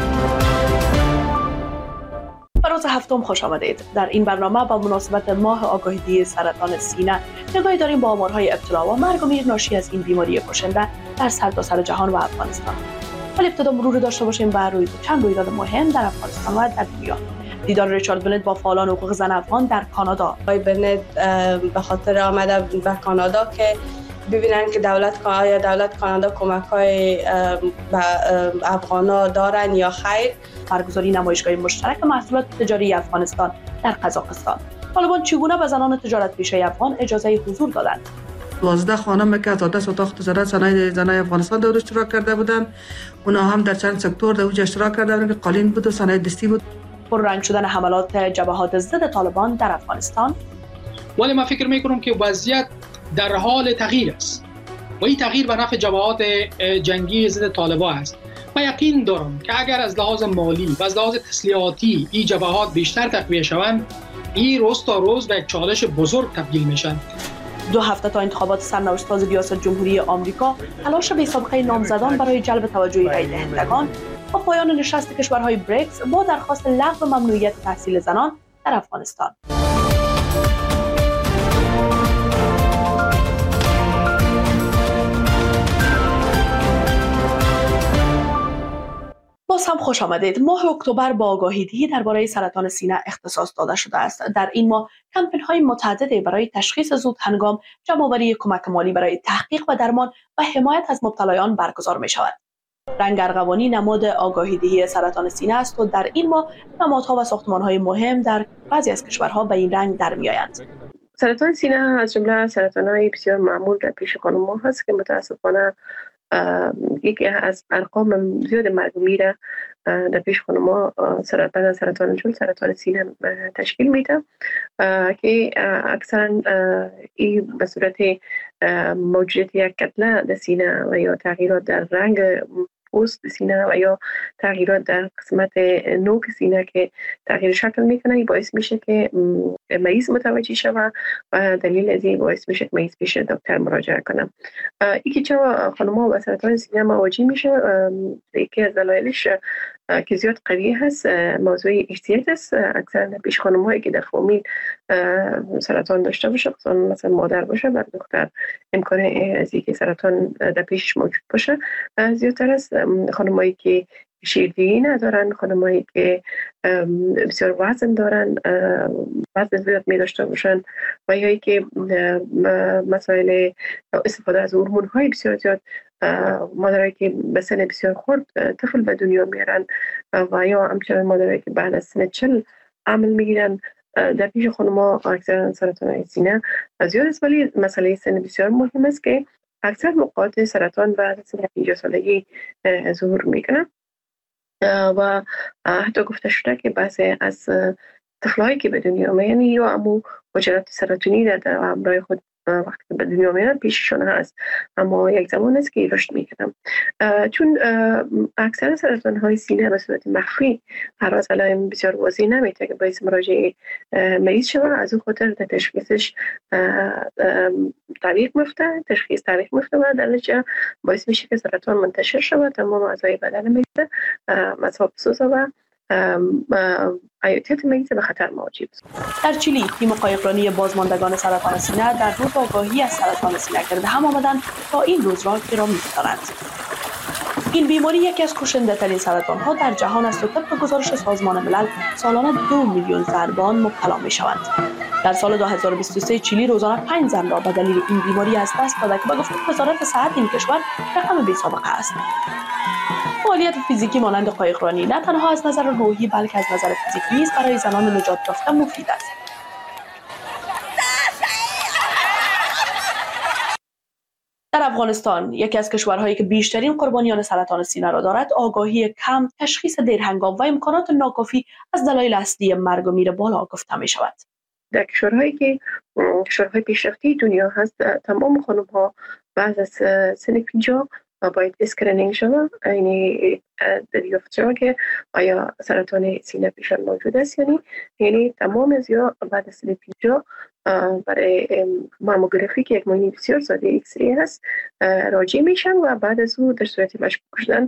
روز هفتم خوش آمدید. در این برنامه با مناسبت ماه آگاهی سرطان سینه نگاهی داریم با آمارهای ابتلا و مرگ و میر ناشی از این بیماری کشنده در سرتاسر جهان و افغانستان. ولی ابتدا مرور داشته باشیم بر روی چند رویداد مهم در افغانستان و در دنیا. دیدار ریچارد بنت با فعالان حقوق زن افغان در کانادا. آقای بنت به خاطر آمده به کانادا که ببینن که دولت یا دولت کانادا کمک‌های به افغانا دارن یا خیر. برگزاری نمایشگاه مشترک محصولات تجاری افغانستان در قزاقستان. طالبان چگونه به زنان تجارت پیشه افغان اجازه حضور دادند؟ دوازده خانم که از دست اتاق تجارت صنایع زنای افغانستان در اشتراک کرده بودند، اونا هم در چند سکتور در اونجا اشتراک کرده بودند که قالین بود و صنایع دستی بود. پررنگ شدن حملات جبهات ضد طالبان در افغانستان. ولی من فکر می‌کنم که وضعیت در حال تغییر است و این تغییر به نفع جبهات جنگی ضد طالبان است. من یقین دارم که اگر از لحاظ مالی و از لحاظ تسلیحاتی این جبهات بیشتر تقویه شوند، این روز تا روز به یک چالش بزرگ تبدیل میشن. دو هفته تا انتخابات سرنوشت ساز ریاست جمهوری آمریکا، تلاش بی سابقه نامزدان برای جلب توجه رای دهندگان و پایان نشست کشورهای بریکس با درخواست لغو ممنوعیت تحصیل زنان در افغانستان. باز هم خوش آمدید. ماه اکتبر با آگاهی‌دهی درباره سرطان سینه اختصاص داده شده است. در این ماه کمپین‌های متعددی برای تشخیص زود هنگام، جمع‌آوری کمک مالی برای تحقیق و درمان و حمایت از مبتلایان برگزار می‌شود. رنگ ارغوانی نماد آگاهی‌دهی سرطان سینه است و در این ماه نمادها و ساختمان‌های مهم در بعضی از کشورها به این رنگ در می‌آیند. سرطان سینه از جمله سرطان‌های بسیار معمول در پیش خانم‌ها هست که متأسفانه یکی از ارقام زیاد مرگ و میر در پیش خانم‌ها سرطان سرطان جلد سرطان سینه تشکیل میده که اکثرا این به صورت موجودیت یک کتله در سینه و یا تغییرات در رنگ پوست سینه و یا تغییرات در قسمت نوک سینه که تغییر شکل میکنه باعث میشه که مریض متوجه شود و دلیل از این باعث میشه که مریض پیش دکتر مراجعه کنه. اینکه چرا خانم‌ها با سرطان سینه مواجه میشه، یکی از دلایلش که زیاد قوی هست موضوع ارثیت است. اکثرا در پیش خانم هایی که در فامیل سرطان داشته باشه، مثلا مادر باشه، بر دختر امکان از اینکه سرطان در پیش موجود باشه زیادتر است. خانم هایی که شیردهی ندارن، خانم هایی که بسیار وزن دارن، وزن زیاد می داشته باشن و یا که مسائل استفاده از هورمون های بسیار زیاد، مادرایی که به سن بسیار خرد طفل به دنیا میارن و یا همچنان مادرایی که بعد از سن چل عمل میگیرن، در پیش خانم‌ها اکثرا سرطان سینه زیاد است. ولی مسئله سن بسیار مهم است که اکثر موقعات سرطان بعد از سن پنجاه سالگی ظهور میکنه و حتی گفته شده که بعضی از طفلایی که به دنیا میان یا امو حجرات سرطانی در همراه خود وقتی که به دنیا میان پیششون هست، اما یک زمان است که رشد میکنن. چون اکثر سرطان های سینه به صورت مخفی هر از علائم بسیار واضح نمیده که باعث مراجعه مریض شود، از اون خاطر در تشخیصش تعویق میفته، تشخیص تعویق میفته و در نتیجه باعث میشه که سرطان منتشر شود، تمام اعضای بدن مریض مصاب بسازه و حیاتیت مریض به خطر مواجه است. در چیلی تیم قایقرانی بازماندگان سرطان سینه در روز آگاهی از سرطان سینه کرده هم آمدند تا این روز را گرامی دارند. این بیماری یکی از کشنده ترین سرطان ها در جهان است و طبق گزارش سازمان ملل سالانه دو میلیون ضربان مبتلا می شوند. در سال دو هزار و بیست و سه چیلی روزانه پنج زن را به دلیل این بیماری از دست داده که به گفته وزارت صحت این کشور رقم بی سابقه است. فعالیت فیزیکی مانند قایقرانی نه تنها از نظر روحی بلکه از نظر فیزیکی نیز برای زنان نجات یافته مفید است. در افغانستان، یکی از کشورهایی که بیشترین قربانیان سرطان سینه را دارد، آگاهی کم، تشخیص دیرهنگام و امکانات ناکافی از دلایل اصلی مرگ و میر بالا گفته می شود. در کشورهایی که کشورهای پیشرفته دنیا هست، تمام خانم‌ها بعد از سن پنجاه باید اسکرینینگ شود، یعنی دریافت شود که آیا سرطان سینه پیشان موجود است یا نه. یعنی تمام از یا بعد از سن پنجاه برای ماموگرافی که یک معاینه بسیار ساده ایکس ری هست راجع میشن و بعد از او در صورت مشکوک شدن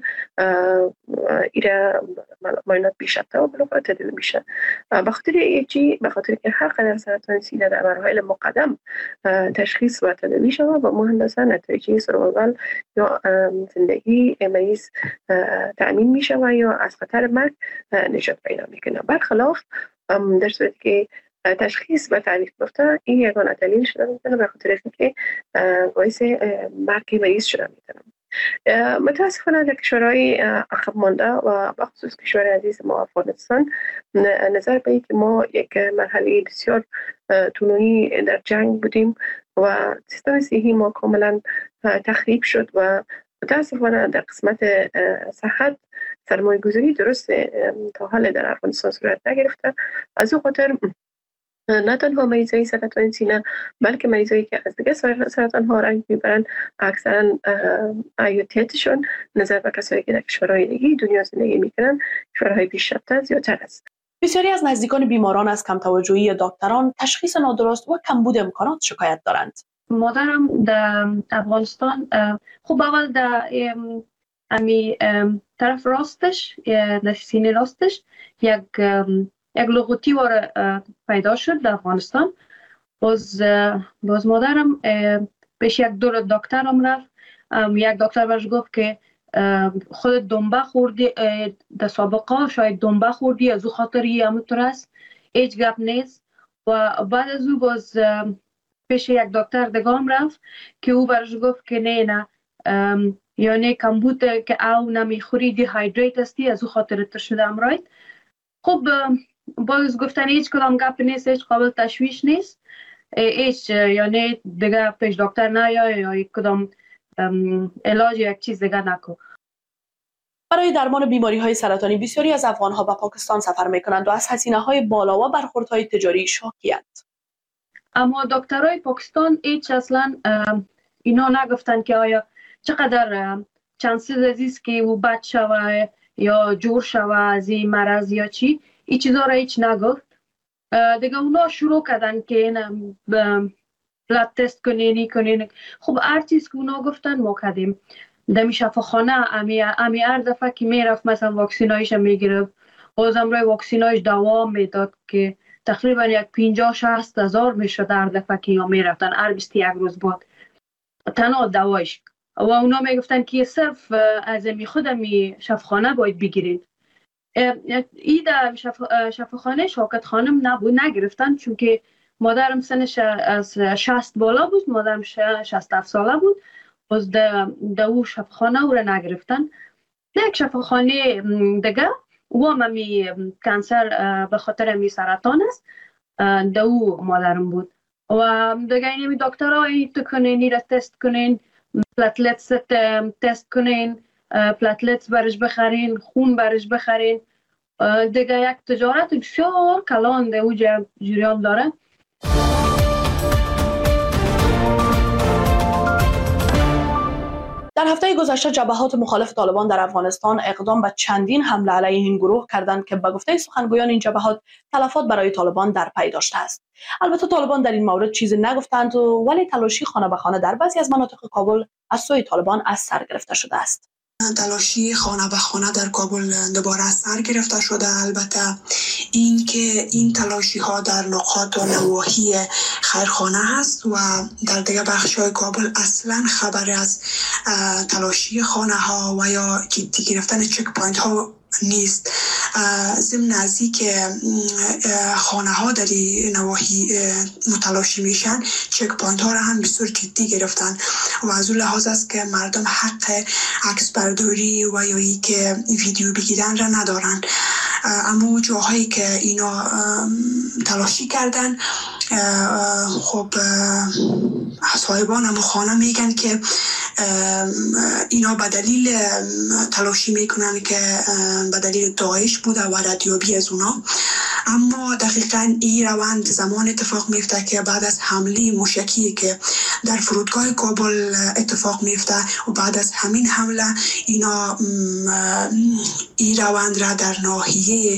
ایره معاینات بیشتر و بلافر تداوی میشن. به خاطر ایچی به خاطر که هر قدر سرطان سینه در مراحل مقدم تشخیص و تداوی شود و مهندسا نتایج سروایوال یا زندگی مریض تأمین میشه و یا از خطر مرگ نجات پیدا میکنه. برخلاف در صورتی که تشخیص و تعریف گفته این یگانه دلیل شده میتونه به خاطر اینکه باعث مرگ مریض شده میتونه. متاسفانه در کشورهای عقب مانده و بخصوص کشور عزیز ما افغانستان نظر به اینکه ما یک مرحله بسیار طولانی در جنگ بودیم و سیستم صحی ما کاملا تخریب شد و متاسفانه در قسمت صحت سرمایه گذاری درست تا حال در افغانستان صورت نگرفته. از اون خاطر نه تنها مریضای سرطان سینه بلکه مریضایی که از دیگه سرطان ها رنج میبرن اکثرا حیاتیتشون نظر به کسایی که در کشورهای دیگه دنیا زندگی میکنن کشورهای پیشرفته زیادتر است. بسیاری از نزدیکان بیماران از کم توجهی دکتران، تشخیص نادرست و کمبود امکانات شکایت دارند. مادرم در افغانستان خوب اول در امی طرف راستش در سینه راستش یک یک لغوتی واره پیدا شد در افغانستان. باز باز مادرم پیش یک دور دکتر هم رفت. یک دکتر برش گفت که خود دنبه خوردی در سابقه شاید دنبه خوردی از او خاطری همونطور است، هیچ گپ نیست. و بعد از او باز پیش یک دکتر دگام رفت که او برش گفت که نه نه یعنی کمبود که او نمیخوری دی هایدریت استی از او خاطر تو شده امراید. خب باز گفتن هیچ کدام گپ نیست، هیچ قابل تشویش نیست، هیچ یعنی دیگه پیش دکتر نه یا یک کدام علاج یک چیز دیگه نکن. برای درمان بیماری های سرطانی بسیاری از افغان ها به پاکستان سفر می کنند و از هزینه های بالا و برخوردهای تجاری شاکی‌اند. اما دکترای پاکستان هیچ اصلا اینا نگفتن که آیا چقدر چانسز عزیز که او بد شوه یا جور شوه از این مرض یا چی، این چیزا را هیچ نگفت. دیگه اونا شروع کردن که این بلاد تست کنین کنین. خب هر چیز که اونا گفتن ما کردیم. دمی شفاخانه امی امی هر دفعه که میرفت مثلا واکسینایش میگرفت، بازم روی واکسینایش دوام میداد که تقریبا یک پنجاه شصت هزار میشد هر دفعه که یا میرفتن هر بیست و یک روز بعد تنها دوایش. و اونا میگفتن که صرف از می خود می شفاخانه باید بگیرین. ای در شفاخانه شوکت خانم نبود، نگرفتن، چون که مادرم سنش از شصت بالا بود، مادرم شصت هفت ساله بود، باز در او شفاخانه او را نگرفتن. یک شفاخانه دیگه و می کانسر به خاطر می سرطان است، در او مادرم بود. و دیگه اینمی دکترها این تو کنین، این را تست کنین، پلاتلتس تست کنین، پلاتلتس برش بخرین، خون برش بخرین. دیگه یک تجارت بسیار کلان در او جریان داره. در هفته گذشته جبهات مخالف طالبان در افغانستان اقدام به چندین حمله علیه این گروه کردند که به گفته سخنگویان این جبهات تلفات برای طالبان در پی داشته است. البته طالبان در این مورد چیزی نگفتند، ولی تلاشی خانه به خانه در بعضی از مناطق کابل از سوی طالبان از سر گرفته شده است. تلاشی خانه به خانه در کابل دوباره از سر گرفته شده. البته این که این تلاشی ها در نقاط و نواحی خیرخانه هست و در دیگه بخش های کابل اصلا خبر از تلاشی خانه ها و یا جدی گرفتن چک پوینت ها نیست. ضمن ازی که خانه ها در نواحی متلاشی میشن، چک پوینت ها را هم بسیار جدی گرفتن و از اون لحاظ است که مردم حق عکس برداری و یا ای که ویدیو بگیرن را ندارن. اما جاهایی که اینا تلاشی کردن، خب صاحبان هم خانه میگن که اینا به دلیل تلاشی میکنن که به دلیل داعش بوده و ردیابی از اونا. اما دقیقاً این روند زمان اتفاق میفته که بعد از حمله موشکی که در فرودگاه کابل اتفاق میفته و بعد از همین حمله اینا این روند را در ناحیه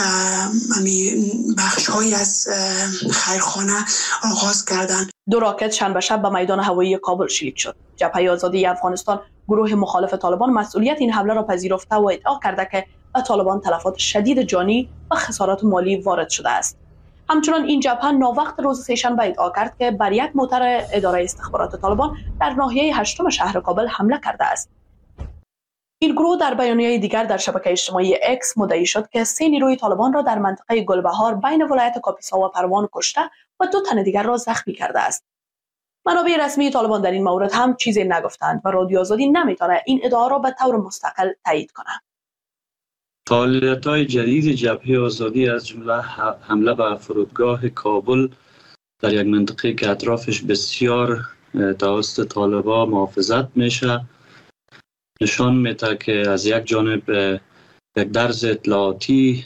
بخش های از خیرخانه آغاز کردند. دو راکت شنبه شب به میدان هوایی کابل شلیک شد. جبهه آزادی افغانستان، گروه مخالف طالبان، مسئولیت این حمله را پذیرفته و ادعا کرده که به طالبان تلفات شدید جانی و خسارات مالی وارد شده است. همچنان این جبهه ناوقت روز سه‌شنبه ادعا کرد که بر یک موتر اداره استخبارات طالبان در ناحیه هشتم شهر کابل حمله کرده است. این گروه در بیانیه دیگر در شبکه اجتماعی اکس مدعی شد که سه نیروی طالبان را در منطقه گلبهار بین ولایت کاپیسا و پروان کشته و دو تن دیگر را زخمی کرده است. منابع رسمی طالبان در این مورد هم چیزی نگفتند و رادیو آزادی نمیتونه این ادعا را به طور مستقل تایید کنه. فعالیت‌های جدید جبهه آزادی از جمله حمله به فرودگاه کابل در یک منطقه که اطرافش بسیار توسط طالبان محافظت میشه نشان میده که از یک جانب یک درز اطلاعاتی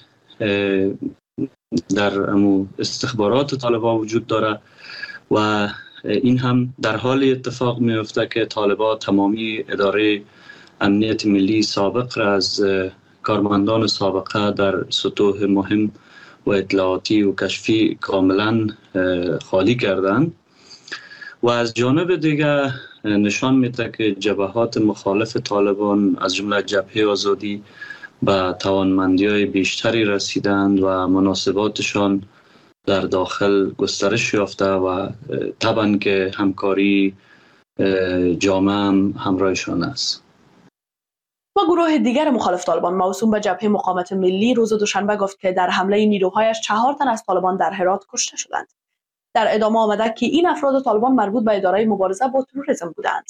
در استخبارات طالبان وجود داره و این هم در حال اتفاق میفته که طالبان تمامی اداره امنیت ملی سابق را از کارمندان سابقه در سطوح مهم و اطلاعاتی و کشفی کاملا خالی کردند و از جانب دیگر نشان میده که جبهات مخالف طالبان از جمله جبهه آزادی به توانمندی‌های بیشتری رسیدند و مناسباتشان در داخل گسترش یافته و طبعا که همکاری جامعه هم همراهشان است. و گروه دیگر مخالف طالبان موسوم به جبهه مقاومت ملی روز دوشنبه گفت که در حمله نیروهایش چهار تن از طالبان در هرات کشته شدند. در ادامه آمده که این افراد طالبان مربوط به اداره مبارزه با تروریسم بودند.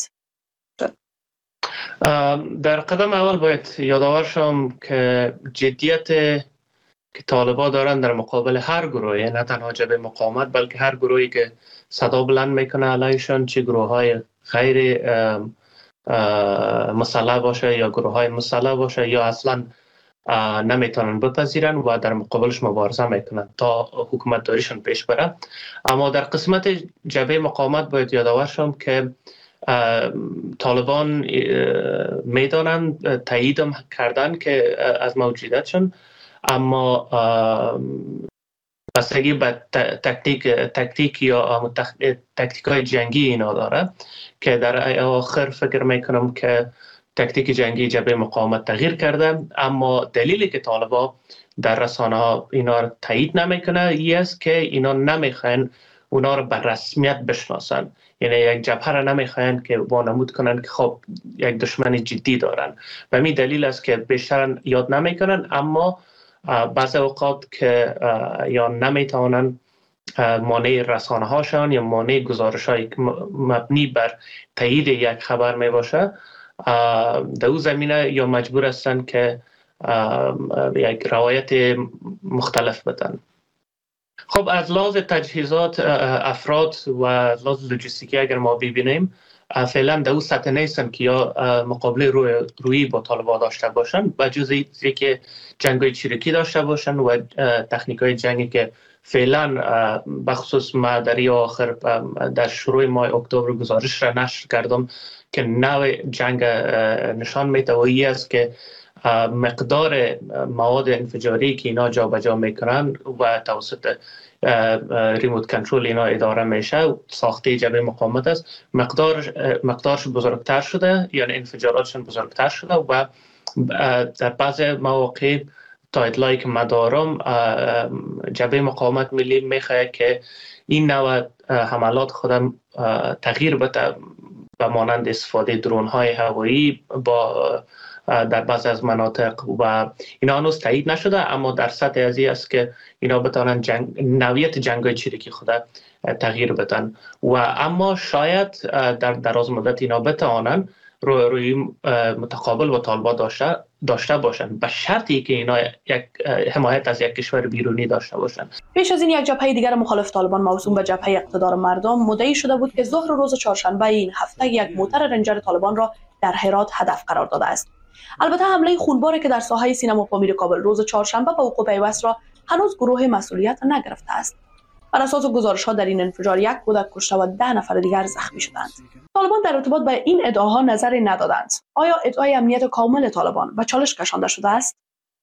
در قدم اول باید یادآور شم که جدیت که طالبان دارن در مقابل هر گروهی، نه تنها جبهه مقاومت بلکه هر گروهی که صدا بلند میکنه علیشان، چه گروه های غیر مسلح باشه یا گروه های مسلح باشه یا اصلا نمیتونن بپذیرن و در مقابلش مبارزه میکنن تا حکومت داریشون پیش بره. اما در قسمت جبهه مقاومت باید یادآور شم که طالبان میدانن، تایید کردن که از موجودیتشون، اما بستگی به تکتیک تکتیک یا تکتیک های جنگی اینا داره که در آخر فکر میکنم که تاکتیک جنگی جبهه مقاومت تغییر کرده، اما دلیلی که طالبا در رسانه ها اینا رو تایید نمیکنه این است که اینا نمیخواین اونا رو به رسمیت بشناسن، یعنی یک جبهه را نمیخواین که وانمود کنن که خب یک دشمن جدی دارن. و همین دلیل است که بیشتر یاد نمیکنن، اما بعض اوقات که یا نمیتونن مانع رسانه هاشان یا مانع گزارش های مبنی بر تایید یک خبر می باشه، در او زمینه یا مجبور هستن که یک روایت مختلف بدن. خب از لحاظ تجهیزات افراد و از لحاظ لوجستیکی اگر ما ببینیم، فعلا در او سطح نیستن که یا مقابله روی روی با طالبان داشته باشن، و جز اینکه جنگ‌های چریکی داشته باشن و تکنیک‌های جنگی که فعلا بخصوص ما در آخر در شروع ماه اکتبر گزارش را نشر کردم که نوع جنگ نشان میده و این است که مقدار مواد انفجاری که اینا جا بجا میکنن و توسط ریموت کنترل اینا اداره میشه، ساخته جبهه مقاومت است، مقدار مقدارش بزرگتر شده، یعنی انفجاراتشون بزرگتر شده و در بعض مواقع تا اطلاعی که من دارم جبهه مقاومت ملی میخواد که این نوع حملات خودم تغییر بده به مانند استفاده درون های هوایی با در بعض از مناطق و اینا هنوز تایید نشده، اما در سطح ازی است که اینا بتونن جنگ نوعیت جنگ‌های چریکی خود تغییر بدن و اما شاید در دراز مدت اینا بتوانن روی روی متقابل با طالبان داشته داشته باشن، به شرطی که اینا یک حمایت از یک کشور بیرونی داشته باشن. پیش از این یک جبهه دیگر مخالف طالبان موسوم به جبهه اقتدار مردم مدعی شده بود که ظهر روز چهارشنبه این هفته یک موتر رنجر طالبان را در هرات هدف قرار داده است. البته حمله خونباری که در ساحه سینما پامیر کابل روز چهارشنبه به وقوع پیوست را هنوز گروه مسئولیت نگرفته است. بر اساس گزارش‌ها در این انفجار یک کودک کشته و ده نفر دیگر زخمی شدند. طالبان در ارتباط با این ادعاها نظری ندادند. آیا ادعای امنیت کامل طالبان و چالش کشانده شده است؟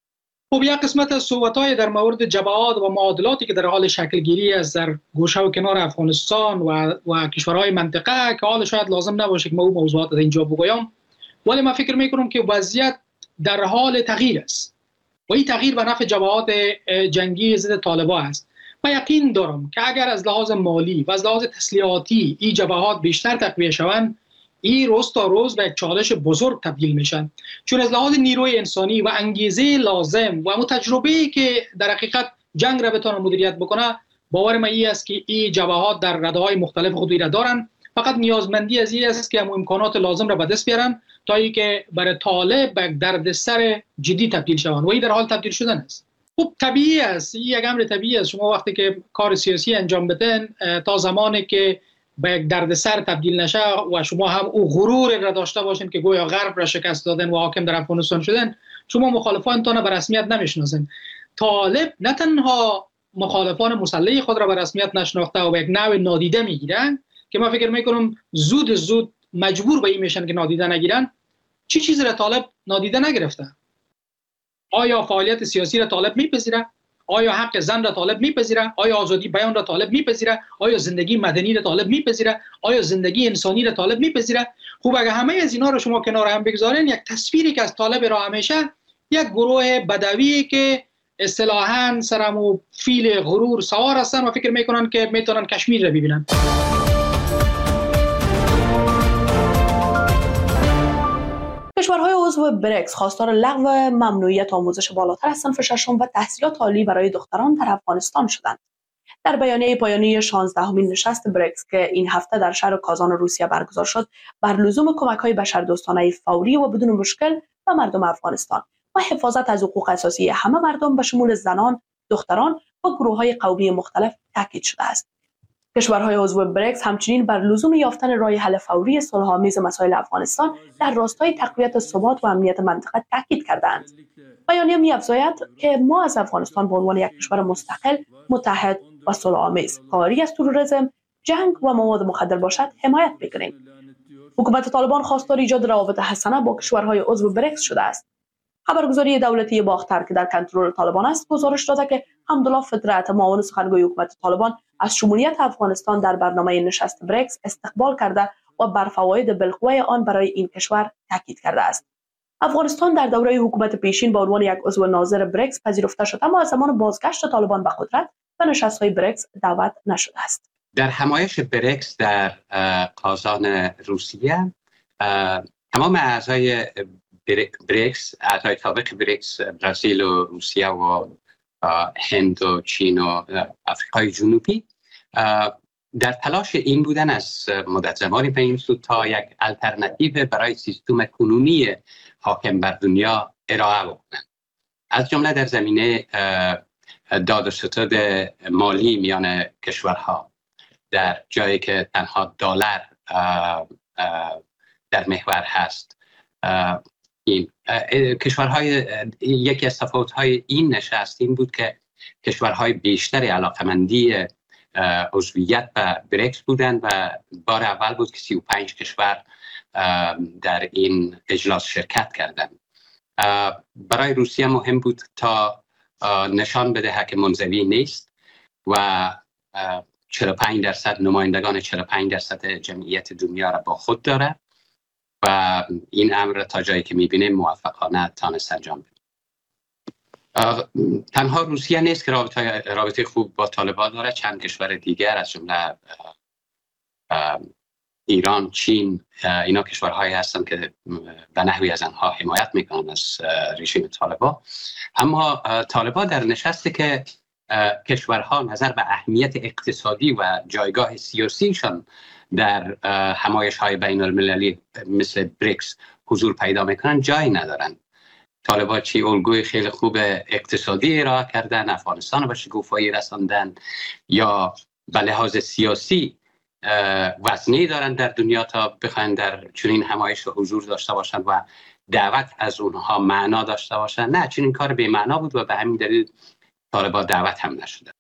خب یک قسمت از صحبت‌های در مورد جبهات و معادلاتی که در حال شکلگیری از در گوشه و کنار افغانستان و و کشورهای منطقه که حال شاید لازم نباشه که ما اون موضوعات در اینجا بگویم، ولی من فکر می‌کنم که وضعیت در حال تغییر است و این تغییر به نفع جبهات جنگی ضد طالبان است. من یقین دارم که اگر از لحاظ مالی و از لحاظ تسلیحاتی این جبهات بیشتر تقویه شوند، این روز تا روز به یک چالش بزرگ تبدیل میشن، چون از لحاظ نیروی انسانی و انگیزه لازم و تجربه‌ای که در حقیقت جنگ را بتونه مدیریت بکنه، باور من این است که این جبهات در رده‌های مختلف خود را دارن. فقط نیازمندی از این است که هم امکانات لازم را به دست بیارن تا اینکه برای طالب به دردسر جدی تبدیل شوند و این در حال تبدیل شدن است. خب طبیعی است، این یک امر طبیعی است. شما وقتی که کار سیاسی انجام بدین تا زمانی که به یک دردسر تبدیل نشه و شما هم او غرور را داشته باشین که گویا غرب را شکست دادن و حاکم در افغانستان شدن، شما مخالفانتان به رسمیت نمیشناسین. طالب نه تنها مخالفان مسلح خود را به رسمیت نشناخته و به یک نوع نادیده میگیرن که من فکر میکنم زود زود مجبور به این میشن که نادیده نگیرن. چی چیزی را طالب نادیده نگرفته؟ آیا فعالیت سیاسی را طالب میپذیره؟ آیا حق زن را طالب میپذیره؟ آیا آزادی بیان را طالب میپذیره؟ آیا زندگی مدنی را طالب میپذیره؟ آیا زندگی انسانی را طالب میپذیره؟ خوب اگه همه از اینا رو شما کنار هم بگذارین، یک تصویری که از طالب را همیشه یک گروه بدوی که اصطلاحاً سرمو فیل غرور سوار هستن و فکر میکنن که میتونن کشمیر را ببینن. کشورهای عضو بریکس خواستار لغو ممنوعیت آموزش بالاتر از صنف ششم و تحصیلات عالی برای دختران در افغانستان شدند. در بیانیه پایانی شانزدهمین نشست بریکس که این هفته در شهر کازان روسیه برگزار شد، بر لزوم کمک‌های بشردوستانه فوری و بدون مشکل به مردم افغانستان و حفاظت از حقوق اساسی همه مردم به شمول زنان، دختران و گروه‌های قومی مختلف تاکید شده است. کشورهای عضو بریکس همچنین بر لزوم یافتن راه حل فوری صلح‌آمیز مسائل افغانستان در راستای تقویت ثبات و امنیت منطقه تاکید کردند. بیانیه می‌افزاید که ما از افغانستان به عنوان یک کشور مستقل، متحد و صلح‌آمیز کاری از تروریسم، جنگ و مواد مخدر باشد حمایت می‌کنیم. حکومت طالبان خواستار ایجاد روابط حسنه با کشورهای عضو بریکس شده است. خبرگزاری دولتی باختر که در کنترل طالبان است گزارش داده که حمدالله فطرت، معاون سخنگوی حکومت طالبان، از شمولیت افغانستان در برنامه نشست بریکس استقبال کرده و بر فواید بالقوه آن برای این کشور تاکید کرده است. افغانستان در دوره حکومت پیشین به عنوان یک عضو ناظر بریکس پذیرفته شد، اما از زمان بازگشت طالبان به قدرت به نشست‌های بریکس دعوت نشده است. در همایش بریکس در قازان روسیه، تمام اعضای بریکس، اعضای سابق بریکس، برزیل و روسیه و هند و چین و آفریقای جنوبی در تلاش این بودن از مدت زمانی به این سو تا یک الटरनेटिव برای سیستم کنونی حاکم بر دنیا ارائه بکنند، از جمله در زمینه داد و ستد مالی میان کشورها، در جایی که تنها دلار در محور هست. این کشورهای یکی از تفاوت‌های این نشست این بود که کشورهای بیشتری علاقمندی عضویت به بریکس بودند و بار اول بود که سی و پنج کشور در این اجلاس شرکت کردند. برای روسیه مهم بود تا نشان بده که منزوی نیست و چهل و پنج درصد نمایندگان چهل و پنج درصد جمعیت دنیا را با خود داره و این امر تا جایی که میبینه موفقانه تانست انجام بده. تنها روسیه نیست که رابطه, رابطه خوب با طالبان داره، چند کشور دیگر از جمله ایران، چین، اینا کشورهایی هستند که به نحوی از آنها حمایت میکنن از رژیم طالبان. اما طالبان در نشستی که کشورها نظر به اهمیت اقتصادی و جایگاه سیاسیشان در همایش های بین المللی مثل بریکس حضور پیدا میکنن جایی ندارن. طالبان چی الگوی خیلی خوب اقتصادی ارائه کردن، افغانستان رو به شکوفایی رساندن، یا به لحاظ سیاسی وزنی دارن در دنیا تا بخواین در چنین همایش حضور داشته باشن و دعوت از اونها معنا داشته باشن. نه، چنین کار بی معنا بود و به همین دلیل طالبان دعوت هم نشده.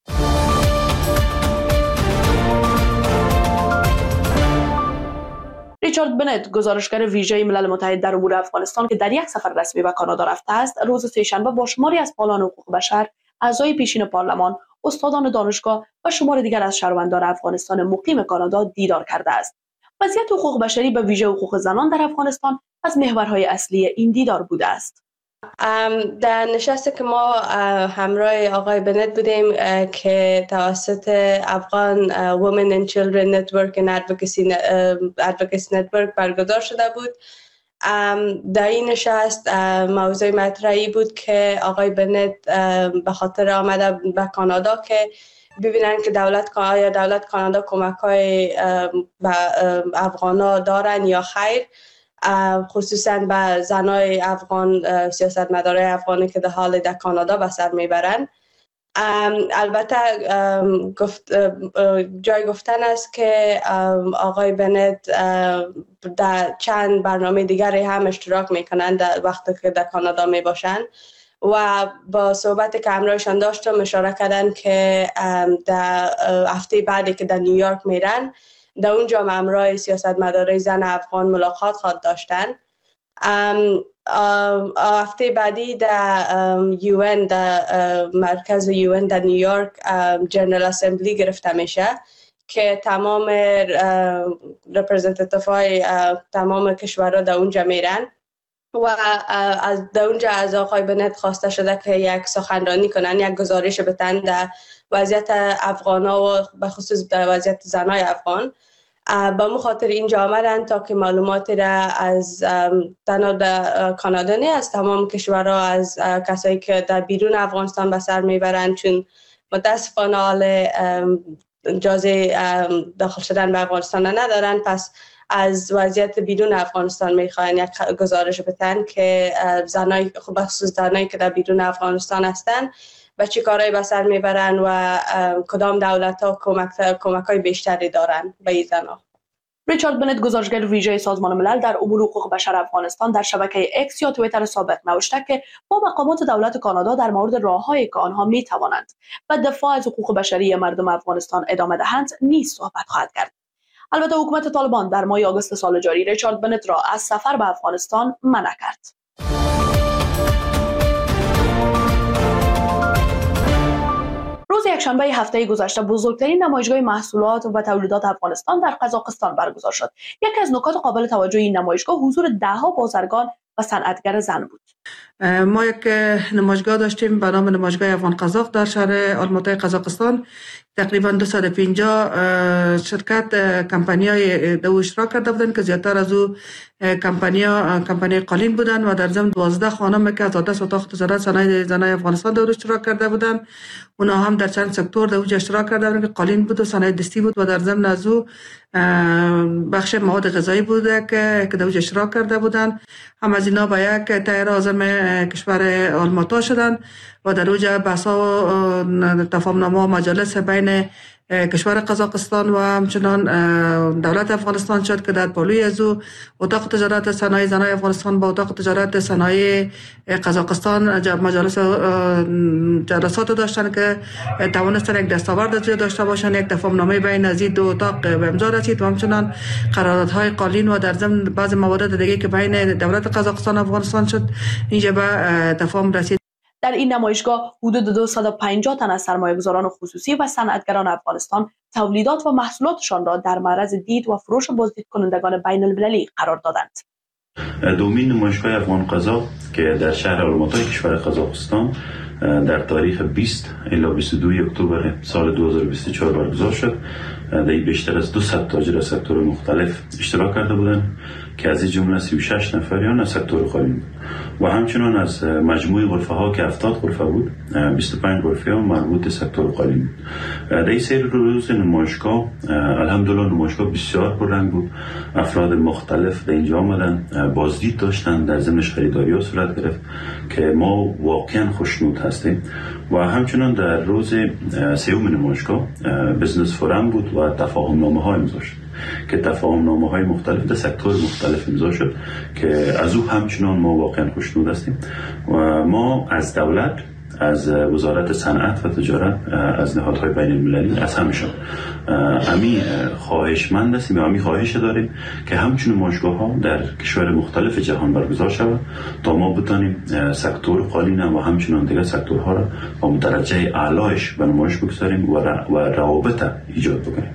ریچارد بنت، گزارشگر ویژه ملل متحد در امور افغانستان که در یک سفر رسمی به کانادا رفته است، روز سه‌شنبه با شماری از فعالان حقوق بشر، اعضای پیشین پارلمان، استادان دانشگاه و شمار دیگر از شهروندان افغانستان مقیم کانادا دیدار کرده است. وضعیت حقوق بشری به ویژه حقوق زنان در افغانستان از محورهای اصلی این دیدار بوده است. در نشستی که ما همراه آقای بنت بودیم که توسط افغان Women and Children Network and Advocacy, Advocacy Network برگزار شده بود، در این نشست موضوع مطرحی بود که آقای بنت به خاطر آمده به کانادا که ببینن که دولت آیا دولت کانادا کمک‌های به افغانا دارن یا خیر، خصوصا به زنای افغان، سیاستمدارای افغانی که در حال در کانادا به سر میبرن. البته گفت جای گفتن است که آقای بنت در چند برنامه دیگری هم اشتراک میکنند در وقتی که در کانادا میباشند و با صحبت که همراهشان داشتم اشاره کردن که در هفته بعدی که در نیویورک میرن در اونجا همراه سیاستمدارای زن افغان ملاقات خواهد داشتن. هفته بعدی در یوئن، در مرکز یوئن در نیویورک، جنرال اسمبلی گرفته میشه که تمام رپرزنتیتیف های تمام کشورها در اونجا میرن و از در اونجا از آقای بنت خواسته شده که یک سخنرانی کنن، یک گزارش بدن در وضعیت افغان‌ها و به خصوص در وضعیت زنای افغان. با مخاطر اینجا آمدن تا که معلوماتی را از تنها در کانادا نه، از تمام کشورها، از کسایی که در بیرون افغانستان به سر میبرند، چون متاسفانه حال اجازه داخل شدن به افغانستان ندارن، پس از وضعیت بیرون افغانستان میخواین یک گزارش بدن که زنای خب خصوص زنایی که در بیرون افغانستان هستن و چی کارهایی به سر میبرن و کدام دولت ها کمک کمک های بیشتری دارن به این زنها. ریچارد بنت، گزارشگر ویژه سازمان ملل در امور حقوق بشر افغانستان، در شبکه اکس یا توییتر سابق نوشته که با مقامات دولت کانادا در مورد راههایی که آنها می توانند و دفاع از حقوق بشری مردم افغانستان ادامه دهند نیز صحبت خواهد کرد. البته حکومت طالبان در ماه آگوست سال جاری ریچارد بنت را از سفر به افغانستان منع کرد. روز یکشنبه چهارشنبه هفته گذشته بزرگترین نمایشگاه محصولات و تولیدات افغانستان در قزاقستان برگزار شد. یکی از نکات قابل توجه این نمایشگاه حضور ده‌ها بازرگان و صنعتگر زن بود. ما یک نمایشگاه داشتیم به نام نمایشگاه افغان قزاق در شهر آلماتای قزاقستان. تقریبا دویست و پنجاه شرکت کمپانی‌های دو اشتراک کرده بودند که زیادتر از او کمپانی‌ها کمپانی قالین بودند و در ضمن دوازده خانم که از دست اتاق تجارت صنایع زنای افغانستان در اشتراک کرده بودند. اونا هم در چند سکتور در اشتراک کرده بودند که قالین بود و صنایع دستی بود و در ضمن از او بخش مواد غذایی بوده که که در اشتراک کرده بودند. هم از اینا به یک تایر اعظم کشور آلماتا شدند و در اوجه بحث‌ها و تفاهم‌نامه و مجالس بین کشور قزاقستان و همچنان دولت افغانستان شد که در پالوی از او اتاق تجارت صنایع زنای افغانستان با اتاق تجارت صنایع قزاقستان مجالس جلسات داشتن که توانستن یک دستاورد داشته باشن. یک تفاهم‌نامه بین از این دو اتاق به امضا رسید و همچنان قراردادهای قالین و در ضمن بعض موارد دیگه که بین دولت قزاقستان و افغانستان شد اینجا به تفاهم رسید. در این نمایشگاه حدود دویست و پنجاه تن از سرمایه‌گذاران خصوصی و صنعتگران افغانستان تولیدات و محصولاتشان را در معرض دید و فروش بازدید کنندگان بین المللی قرار دادند. دومین نمایشگاه افغان قزاق که در شهر آلماتای کشور قزاقستان در تاریخ بیست الی بیست و دو اکتبر سال دو هزار و بیست و چهار برگزار شد. در بیشتر از دویست تاجر از سکتور مختلف اشتراک کرده بودند که از این جمله سی و شش نفریان از سکتور قالین بود و همچنان از مجموع غرفه ها که هفتاد غرفه بود بیست و پنج غرفه ها مربوط به سکتور قالین بود. در این سری روز نمایشگاه الحمدلله نمایشگاه بسیار پررنگ بود. افراد مختلف در اینجا آمدن، بازدید داشتن، در ضمنش خریداری ها صورت گرفت که ما واقعا خوشنود هستیم. و همچنان در روز سوم نمایشگاه بزنس فورم بود و تفاهم نامه ها امضا شد که تفاهم نامه های مختلف در سکتور مختلف امضا شد که از او همچنان ما واقعا خوشنود هستیم. و ما از دولت، از وزارت صنعت و تجارت، از نهادهای بین المللی، از همشون امی خواهشمند هستیم و امی خواهش داریم که همچون نمایشگاه ها در کشور مختلف جهان برگزار شود تا ما بتانیم سکتور قالین و همچنان دیگر سکتورها را با درجه اعلایش به نمایش بگذاریم و روابط ایجاد بکنیم.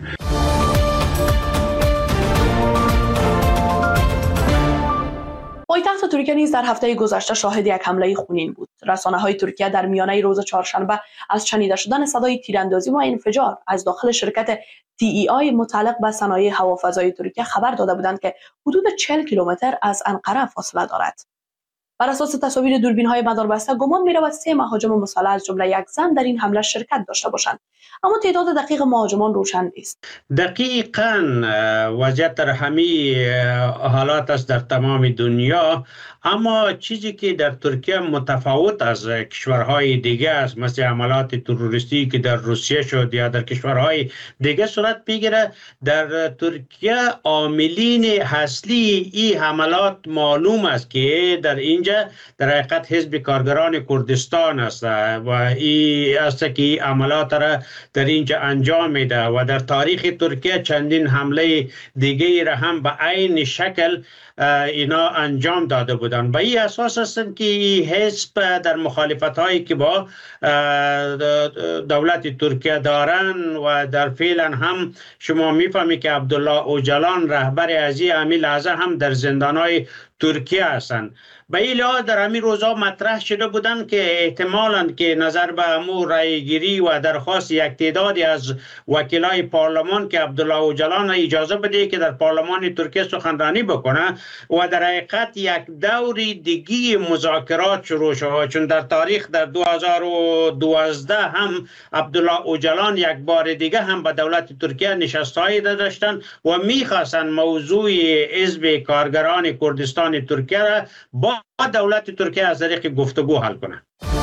پایتخت ترکیه نیز در هفته گذشته شاهد یک حمله خونین بود. رسانه‌های ترکیه در میانه روز چهارشنبه از شنیده شدن صدای تیراندازی و انفجار از داخل شرکت تی ای آی متعلق به صنایع هوافضای ترکیه خبر داده بودند که حدود چهل کیلومتر از انقره فاصله دارد. بر اساس تصاویر دوربین‌های مداربسته گمان می‌رود سه مهاجم مسلح از جمله یک زن در این حمله شرکت داشته باشند، اما تعداد دقیق مهاجمان روشن نیست. دقیقاً وضعیت در همه حالات است در تمام دنیا، اما چیزی که در ترکیه متفاوت از کشورهای دیگه است، مثل حملات تروریستی که در روسیه شد یا در کشورهای دیگه صورت میگیره، در ترکیه عاملین اصلی این حملات معلوم است که در اینجا در حقیقت حزب کارگران کردستان است و این است که عملات را در اینجا انجام میده و در تاریخ ترکیه چندین حمله دیگه را هم به عین شکل اینا انجام داده بودند. به این اساس هستند که حزب در مخالفت هایی که با دولت ترکیه دارن و در فعلا هم شما میفهمی که عبدالله اوجلان رهبر از این همین لحظه هم در زندان های ترکیه هستند. به این لحاظ در همین روزها مطرح شده بودند که احتمالاً که نظر به امور رایگیری و درخواست یک تعدادی از وکیلای پارلمان که عبدالله اوجلان اجازه بده که در پارلمان ترکیه سخنرانی بکنه و در حقیقت یک دوری دیگی مذاکرات شروع شد، چون در تاریخ در دو هزار و دوازده هم عبدالله اوجلان یک بار دیگه هم به دولت ترکیه نشستهایی داشتن و میخواستن موضوع حزب کارگران کردستان ترکیه را با دولت ترکیه از طریق گفتگو حل کنه.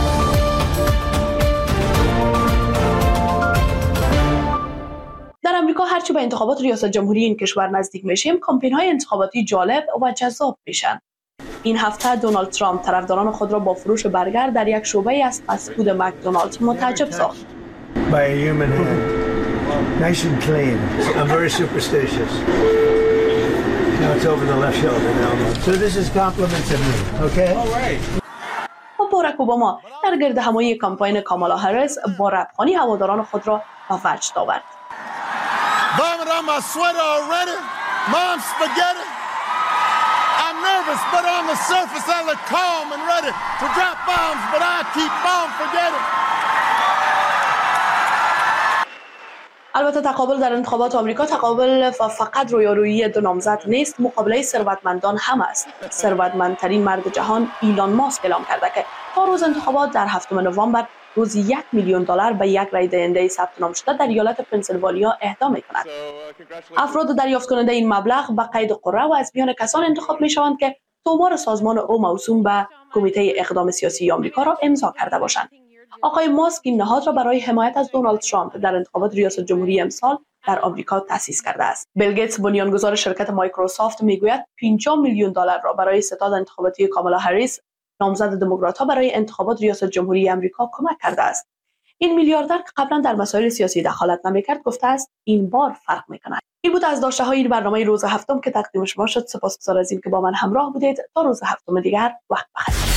در امریکا هرچی به انتخابات ریاست جمهوری این کشور نزدیک میشیم، کمپین‌های انتخاباتی جالب و جذاب میشن. این هفته دونالد ترامپ طرفداران خود را با فروش برگر در یک شعبه از فست فود مکدونالدز متعجب ساخت. By a human hand. Nice and clean. I'm very superstitious. Now it's over the left shoulder now. So this is compliments of me, okay? All right. و با باراک اوباما در گرد همایی کمپاین کامالا هریس با ربخوانی هواداران خود را به وجد آورد. Nervous, but on the surface I look calm and ready to drop bombs, but I keep bomb forgetting. البته تقابل در انتخابات آمریکا تقابل فقط رویارویی دو نامزد نیست، مقابله ثروتمندان هم است. ثروتمندترین مرد جهان ایلان ماسک اعلام کرده که تا روز انتخابات در هفتم نوامبر روزی یک میلیون دلار به یک رای دهنده ثبت نام شده در ایالت پنسیلوانیا اهدا می‌کند. افراد دریافت کننده این مبلغ به قید قرعه و از میان کسان انتخاب می‌شوند که تومار سازمان او موسوم به کمیته اقدام سیاسی آمریکا را امضا کرده باشند. آقای ماسک این نهاد را برای حمایت از دونالد ترامپ در انتخابات ریاست جمهوری امسال در آمریکا تأسیس کرده است. بیل گیتس بنیانگذار شرکت مایکروسافت میگوید پنجاه میلیون دلار را برای ستاد انتخاباتی کامالا هریس نامزد دموکرات‌ها برای انتخابات ریاست جمهوری آمریکا کمک کرده است. این میلیاردر که قبلا در مسائل سیاسی دخالت نمی‌کرد گفته است این بار فرق می‌کند. این بود از داشته‌های این برنامه روز هفتم که تقدیم شما شد. سپاسگزار از اینکه با من همراه بودید. تا روز هفتم دیگر وقت بخیر.